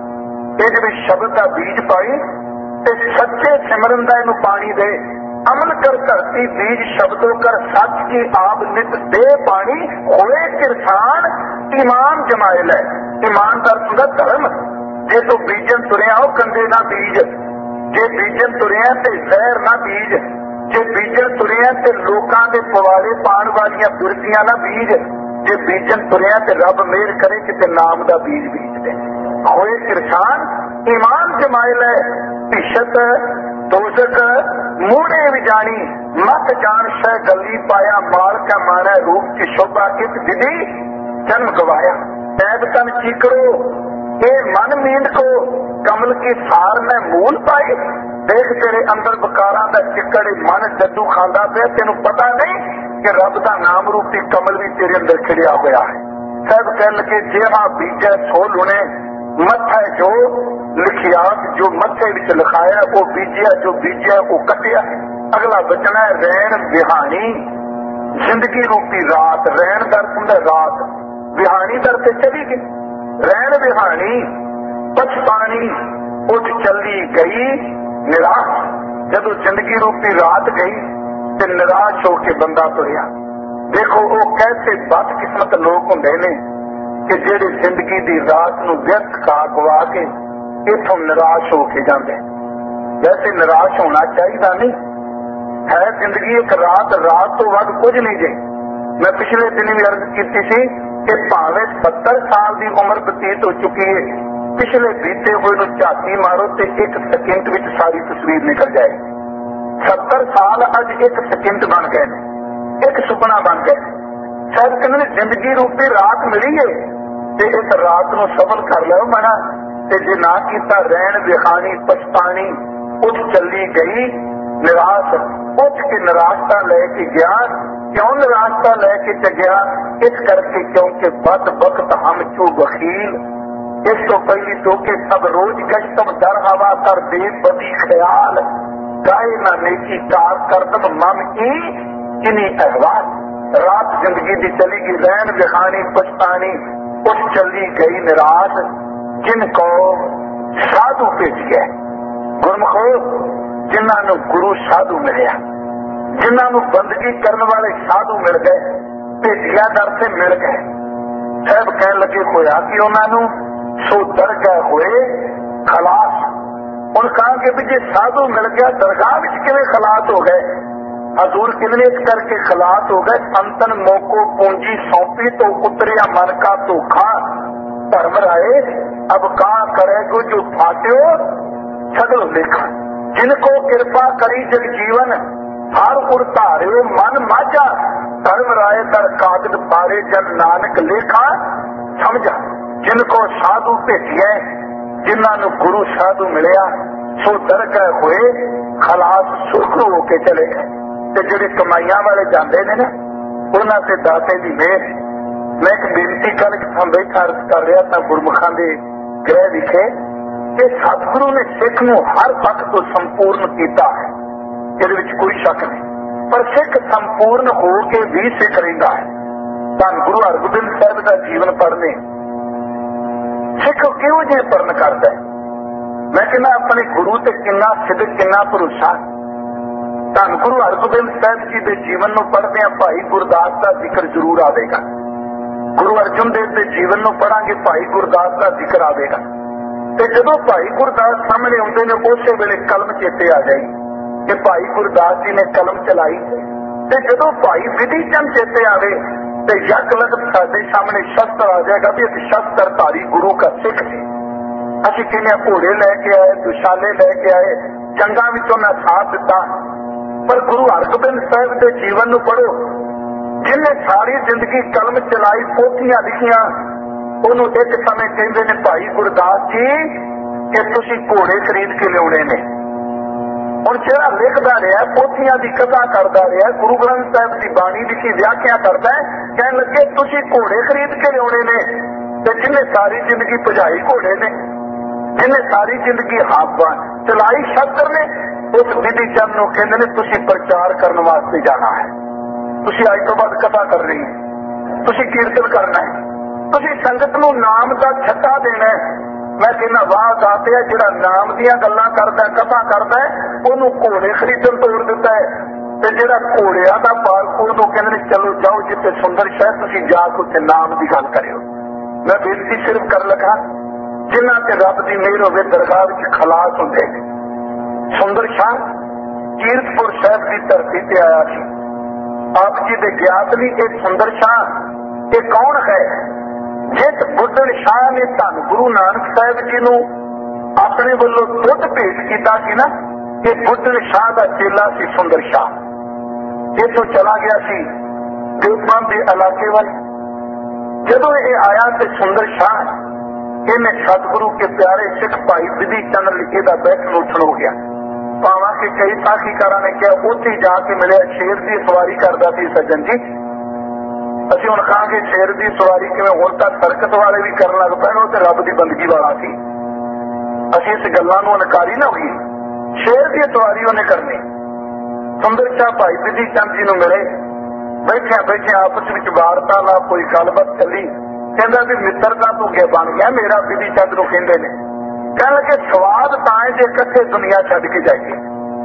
ये शब्द का बीज पाई ते सच्चे सिमरन का इनू पानी दे। अमल कर धरती बीज शब्दों कर, सच की आप नित दे पानी। होए किरसान ईमान जमाए लै। ईमानदार सुंदा धर्म। जे तो बीजन तुरिया हो कंधे ना बीज, जे बीजन तुरिया ते जहर ना बीज, जे बीजन तुरिया ते लोकां दे पवाड़े पाण वालियां बुरतियां ना बीज, जे बीजन तुरिया ते रब मेहर करे कि नाम दा बीज बीज दे। होए किरसान ईमान जमाए लै। पिछत दोजक मूड़े भी जानी, मत जान शह गली पाया। माल का माना रूप की शोभा, एक विधि जन्म गवाया। ऐद तन चीकरो ये मन मींद को, कमल की सार में मूल पाए। देख तेरे अंदर बकारा दा चिकड़ मन जदू खांदा पे, तेनू पता नहीं कि रब दा नाम रूपी कमल भी तेरे अंदर खिड़िया होया है। सब कह लगे जेहा बीजे सो लुणे, मत्था जो लिखिया, जो मत्थे विच लिखाया वो बीजिया, जो बीजिया वो कटिया। अगला बचना है रैन बिहानी, जिंदगी रूपी रात। रैन दर हुंदा रात, बिहानी दर से चली गई। रैन बिहानी पछतानी उठ चली गई निराश। जदों जिंदगी रूपी रात गई ते निराश होके बंदा तुरिया। देखो वो कैसे बदकिस्मत लोग हुंदे ने कि जेड़े जिंदगी दी रात नू व्यर्थ खा गवा के इथों निराश होके जाते। वैसे निराश होना चाहिए नहीं है। जिंदगी एक रात, रात तो वध कुछ नहीं जे। मैं पिछले दिन भी अर्ज की सी कि भावें सत्तर साल की उम्र बतीत हो चुकी है, पिछले बीते हुए नू झाती मारो तो एक सेकंड विच सारी तस्वीर निकल जाए। सत्तर साल अज एक सेकंड बन गए, एक सुपना बन गए। शायद कहने जिंदगी रूपी रात मिली है ते इस रात नू सफल कर लो मना। ते जे ना कीता रैन बिहानी पछतानी उठ चली गई निराश। उठ के निराशता लेके गया। क्यों निराशता लेके गया? इस करके क्योंकि बद वक्त हम चू बखील। इस तो पहली तो के सब रोज गश्तम दर हवा कर दे बदी ख्याल। गाय ना नेकी कार करदम मम की इन्हीं अहवाल। रात जिंदगी दी चली गई रैन बिहानी पछतानी उठ चली गई निराश। जिनको साधु भेज गए गुरमुखो, जिन्होंने गुरु साधु मिलया, जिन्होंने बंदगी करने वाले साधु मिल गए, भेजिया दर से मिल गए। साहब कह लगे होया कि उन्होंने सो दरगाह हुए खलास। उन कहा कि भी जे साधु मिल गया दरगाह विच किवें खलास हो गए? हजूर कितने करके खलास हो गए। अंतन मोको पूंजी सौंपी तो उतरिया मन का धोखा। धर्म राय अब कहा करेगो जो फाटे हो सगल लेखा। जिनको कृपा करी जग जीवन हर उर धारे मन माझा धर्म राय तर कागज पारे जन नानक लेखा समझा। जिनको साधु भेटिए जिन्होंने गुरु साधु मिलिया सो दरगह हुए खलास सुरखरू होके चले गए। ते जिहड़े कमाइयां वाले जाते ने ना उन्हां ते दाते दी मेहर। मैं एक बेनती कर बैठा अर्ज कर रहा था गुरमुखां दे ग्रह विखे कि सतगुरु ने सिख नूं हर पक्ष तो संपूर्ण किया है, इहदे विच कोई शक नहीं। पर सिख संपूर्ण हो के भी सिख रहिंदा है। धन गुरु हरगोबिंद साहिब का जीवन पढ़ने सिख किहो जिहे पढ़न करदा है। मैं कहना अपने गुरु ते किन्ना सिद्ध किन्ना भरोसा। धन गुरु हरगोबिंद साहिब जी के जीवन नूं पढ़दे भाई गुरदास का जिक्र जरूर आवेगा। गुरु अर्जन देव के जीवन नूं पढ़ांगे भाई गुरदास का जिक्र आवेगा। ते जदों भाई गुरदास सामने आउंदे ने उस वेले कलम चेते आ जाएगी कि भाई गुरदास जी ने कलम चलाई। ते जदों भाई विधि चंद चेते आवे तो यक लग साडे सामने शस्त्र आ जाएगा भी एक शस्त्रधारी गुरु का सिख है। असीं किन्ने घोड़े लैके आए, दुशाले लैके आए, जंगां विचों ना साथ दिता। पर गुरु हरगोबिंद साहिब के जीवन नूं पढ़ो, जिन्हें सारी जिंदगी कलम चलाई, पोथियां लिखियां, उन्होंने एक समय कहते ने भाई गुरदास जी कि तुसीं घोड़े खरीद के लियाउणे ने। और जिहड़ा लिखदा रहा पोथियां की कथा करदा रहा, गुरु ग्रंथ साहिब की बाणी लिखी व्याख्या करदा है, कहने लगे तुसीं घोड़े खरीद के लियाउणे ने। ते जिन्हें सारी जिंदगी भजाई घोड़े ने, जिन्हें सारी जिंदगी हाथ चलाई शस्त्र ने, उस विधि चंद नूं कहंदे ने तुसीं प्रचार करने वास्ते जाना है। तुसीं अज तो बाद कथा कर रही है, तुसीं कीर्तन करना है, तुसीं संगत नूं नाम का छत्ता देना है। मैं कहना वाह दाते जिहड़ा नाम दियां गल्लां करदा कथा करदा उहनूं घोड़े खरीदण तोड़ दिता है। ते जिहड़ा घोड़ियां दा पालक उहनूं कहंदे ने चलो जाओ जिथे सुंदर शहर तुसीं जा के उत्थे नाम की गल करियो। मैं बेनती सिर्फ कर लगा जिन्हां ते रब दी मेहर होवे दरगाह विच खलास हुंदे। सुंदर शाह कीरतपुर साहिब की धरती ते आया सी। आप जी दे ज्ञात नहीं ये सुंदर शाह ये कौन है? जिस बुद्धन शाह ने धन गुरु नानक साहिब जी नूं अपने वालों दुध भेंट किया कि ना, ये बुद्धन शाह का चेला सी सुंदर शाह। इथों चला गया सी देवबंद के इलाके वाल। जदों ये आया तो सुंदर शाह इन्हें सतगुरु के प्यारे सिख भाई विधि चंद लिखे का बैठन उठन हो गया। भावां के कई साखीकारां ने कहा उत्थे जाके मिलिया शेर की सवारी करता सी सज्जन जी। ਅਸੀਂ ਹੁਣ ਕਹਾਂਗੇ शेर की सवारी किवें ਹੁਣ तक सरकत वाले भी करन लग पए ते रब की बंदगी वाला सी। ਅਸੀਂ इस गल्लां नूं अनकारी ना होईए। शेर की सवारी उन्हें करनी। सुंदर शाह भाई विधि चंद जी नूं मिले, बैठिया बैठिया आपस में वार्तालाप कोई गलबात चली। कहंदा भी मित्रता तू क्या बन गया मेरा विधि चंद नूं कहंदे ने। कहण लगे स्वाद तां जे इकट्ठे दुनिया छड्ड के जाइए।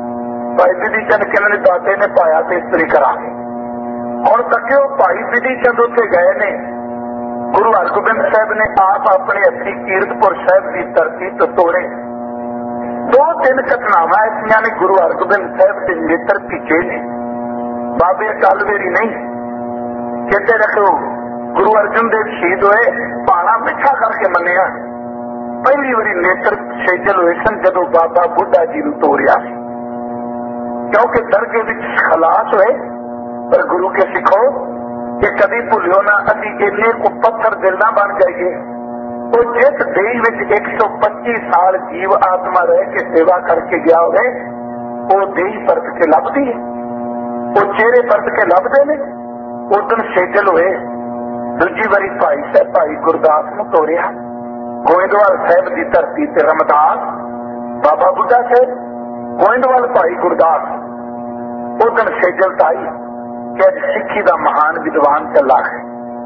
भाई विधि चंद कहंदे ने दाते ने पाया ते इस तरी करांगे। और तकियो भाई विधि चंद उत्थे गए ने। गुरु हरगोबिंद साहिब ने आप अपने हथी कीरतपुर साहिब की धरती तो तोड़े। दो तीन घटनावां ऐसियां ने गुरु हरगोबिंद साहिब के नेत्र भीजे ने। बाबे कालवेरी नहीं कहते रखो गुरु अर्जन देव शहीद होए भाणा मिठा करके मन्निया। पहली बारी नेत्र सेजल हुए सन जदों बाबा बुढ़ा जी नूं तोड़िया, क्योंकि दरगे विच खलास होए। पर गुरु के सिखो कि कभी भुलियो ना असी इन्ने को पत्थर दिल ना बन जाइए। वो जिस देह में एक सौ पच्चीस साल जीव आत्मा रह के सेवा करके गया हो वो देह परत के लभदी है, वो चेहरे परत के लभदे ने। उदन सेजल हुए। दूजी बारी भाई साहब भाई गुरदास नूं तोड़िया। गोइंदवाल साहिब की धरती ते रमदास बाबा बुढ़ा साहिब गोइंदवाल भाई गुरदास उदन सेजल ताई कि सिक्खी का महान विद्वान चला है।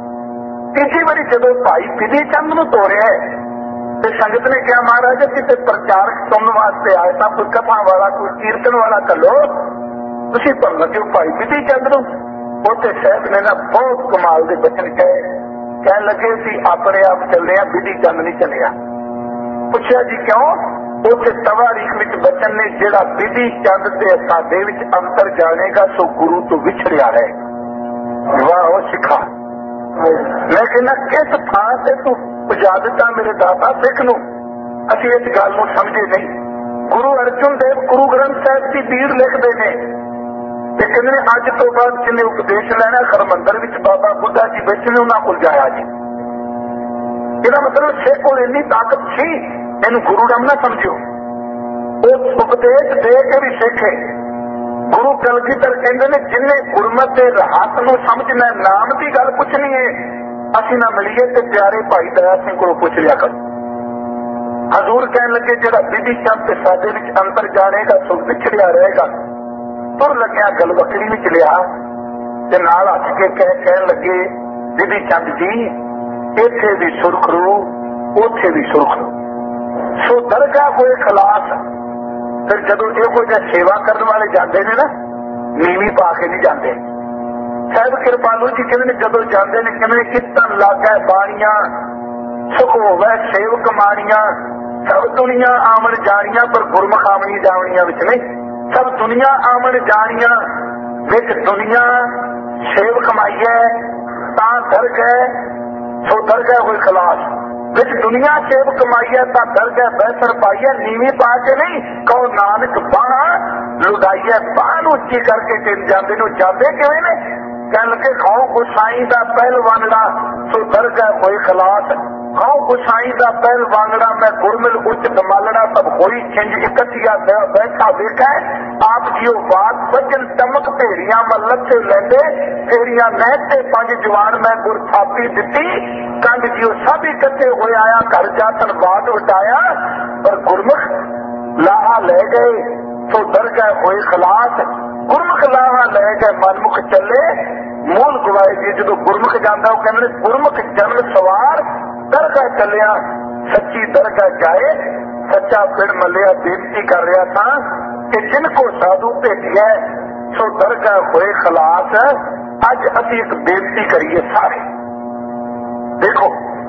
तीसरी बारी जब भाई विधि चंद नूं तोड़िया तो संगत ने कहा महाराज किसी प्रचारक सुनने वास्ते आए तो कोई कथा वाला कोई कीर्तन वाला कलो तुसीं भन लगे भाई विधि चंद नूं। उत्थे साहब ने ना बहुत कमाल के बचन कहे। कह लगे सी अपने आप चले विधि चंद नहीं चलिया। पूछा जी क्यों? उत्थे तवारीख विच बचन ने जिहड़ा विधि चंद ते साडे विच अंतर जानेगा सो गुरु तो विछड़िया है। वाह वो सिखा। मैं कहना किस थां से तू पुजा दिता मेरे दाता सिख नूं। असीं इस गल नूं समझे नहीं। गुरु अर्जन अर्जुन देव गुरु ग्रंथ साहिब की बीड़ लिखते हैं ते कहते ने अज तो बाद जिन्हें उपदेश लेना हरमंदर विच बाबा बुद्धा जी बैठे ने उन्होंने को जाया जी। इसका मतलब सिख को इन्नी ताकत सी, इन्हू गुरुडम ना समझो। वो उपदेश दे के भी सिख है। गुरु कलगीधर कहते ने जिन्हें गुरमत के रहत नूं समझना, नाम की गल पुछनी है, असीं ना मिलीए ते प्यारे भाई दया सिंह को पुछ लिया कर। हजूर कहन लगे जिहड़ा विधि चंद ते साडे विच अंतर जानेगा सो विछड़िया रहेगा। तुर लग्या गल बकरी विच लिया ते नाल हस के कह कहन लगे विधि चंद जी इत्थे भी सुरखरू उत्थे भी सुरखरू, सो दरगाह होए खलास। फिर जदों इहो जिहा सेवा करने वाले जाते हैं ना, नीवी पा के नहीं जाते। साहिब कृपालू जी कहते जदों जाते हैं कहते कीर्तन लागे बाणियां सुख होवे सेवक माणियां, सब दुनिया आमन जानियां पर गुरमुख आमनी जावनियां विच नहीं। सब दुनिया आमन जानियां विच दुनिया सेवक माईए तां दरगह, सो दरगह होए खलास। विच दुनिया सेव कमाई है ता दरगह बैसर पाई है, नीवी पा के नहीं। कहो नानक बाह लुदाई है, बाह उच्ची करके टिन जाते ने। जाते किवें ने? कह लगे खाओ गुसाई दा पहलवानड़ा सो दरगह होए खलास। खाओ गुसाई दा पहलवानड़ा मैं गुरमिल उच्च दमालड़ा तब होई छिंज इकट्ठिया बैठा देखा। आप जियो बात बजन टमक भेड़ियां मल्लत से लेंदे फेरिया नहते पंज जवान मैं गुर थापी दिती। कंड जियो सब इकट्ठे होए आया घर जातन बात उठाया, पर गुरमुख लाहा ले गए सो दरगह होए खलास। गुरमुख लाहा ले गए मनमुख चले मूल गवाए जी। जो गुरमुख जाता वो कहते गुरमुख जन्म सवार दरगाह चलिया सच्ची दरगाह जाए सच्चा पिंड मलिया। बेनती कर रहा था कि जिनको साधु भेजिया सो दरगाह होए खलास। अज असी एक बेनती करिए सारे। देखो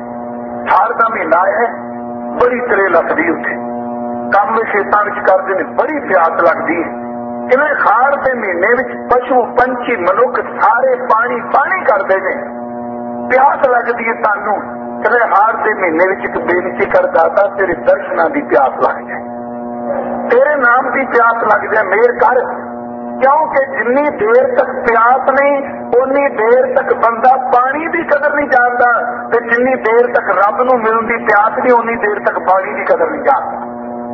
साल का महीना है, बड़ी तरे लगती उत्थे काम खेतों में करते हैं, बड़ी प्यास लगती है। इन्हें खाड़ के महीने में पशु पंछी मनुख सारे पानी पानी करते हैं, प्यास लगती है। तानू तेरे हार के महीने में एक बेनती कर दाता तेरे दर्शना की प्यास लग जाए, तेरे नाम की प्यास लग जाए, मेहर कर। क्योंकि जिन्नी देर तक प्यास नहीं उन्नी देर तक बंदा पानी की कदर नहीं जानता, ते जिन्नी देर तक रब नूं मिलण दी प्यास नहीं उन्नी देर तक पानी की कदर नहीं जानता।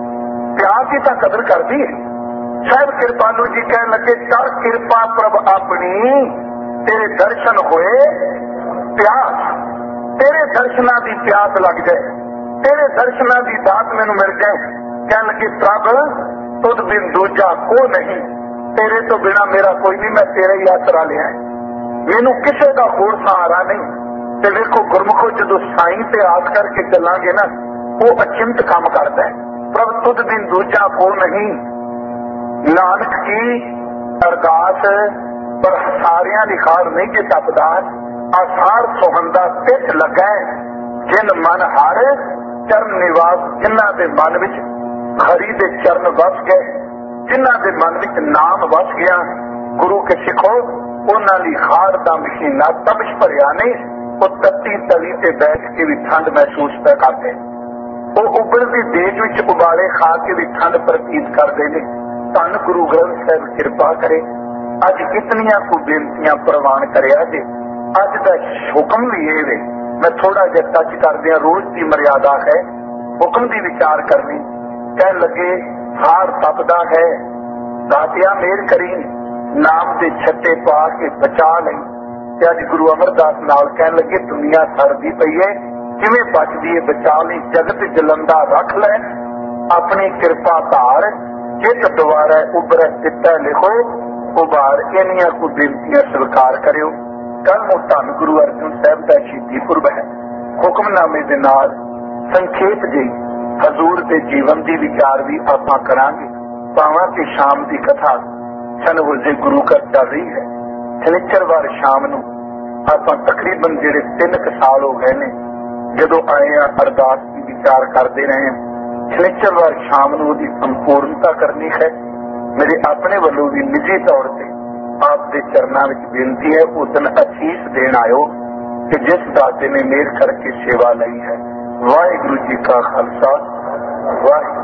प्यास ही तो कदर करती है। साहिब कृपालू जी कहने लगे कर कृपा प्रभ अपनी तेरे दर्शन होए प्यास। तेरे दर्शना की प्यास लग जाए, तेरे दर्शना की दात मैनू मिल जाए। कह लगे प्रभ तुद बिन दूजा को नहीं, तेरे तो बिना मेरा कोई नहीं, मैं तेरा ही आसरा लिया, मैनू किसी का होर सहारा नहीं। ते देखो गुरमुखो जो साईं ते आस करके चलांगे ना वो अचिंत काम करता है। प्रभ तुद बिन दूजा को नहीं, नानक की अरदास पर सारिया लिखार नहीं जे टपदा। आसार सुहंदा तिथ लगा जिन मन हर चरण निवास, जिन्हां दे मन विच हरि दे चरण वस गए, जिन्हां दे मन विच नाम वस गया। गुरु के सिखो उन्हां दी हार दा महीना तपश भरिया नहीं, वो तत्ती तली ते बैठ के भी ठंड महसूस पे करते, वो उबलदी देग विच उबाले खा के भी ठंड प्रतीत करते हैं। धन गुरु ग्रंथ साहिब कृपा करे। अज कितनियां को बेनतियां प्रवान करिया जे, अज का हुक्म भी ये वे। मैं थोड़ा जिहा टच कर दिया, रोज की मर्यादा है हुक्म की विचार करनी। कह लगे हार तपदा है दातिया मेहर करी, नाम के छट्टे पा के बचा लई। अज गुरु अमरदास नाल कह लगे दुनिया सड़दी पई है, किवें बचदी है बचा लई। जगत जलंदा रख लै अपनी कृपा धार, चित दुआरा उभरै चित्ता लिखो उबार। इन्नियां को बेनतियां स्वीकार करियो। कल नूं धन गुरु अर्जन साहिब का शहीदी पुरब है। हुक्मनामे दे नाल संखेप जी हजूर के जीवन की विचार भी आपां करांगे। पावां की शाम की कथा सनहुजे गुरु घर चल रही है। शनिचरवार शाम नूं आपां तकरीबन जिहड़े तीन क साल हो गए ने जदों आए आ अरदास की विचार करते रहे। शनिचरवार शाम नूं उहदी संपूर्णता करनी है। मेरे अपने वल्लों भी निजी तौर पर आपके चरणों में बेनती है, उस दिन असीस देन आयो कि जिस दाते ने मेहर करके सेवा ली है। वाहिगुरू जी का खालसा वाहिगुरू।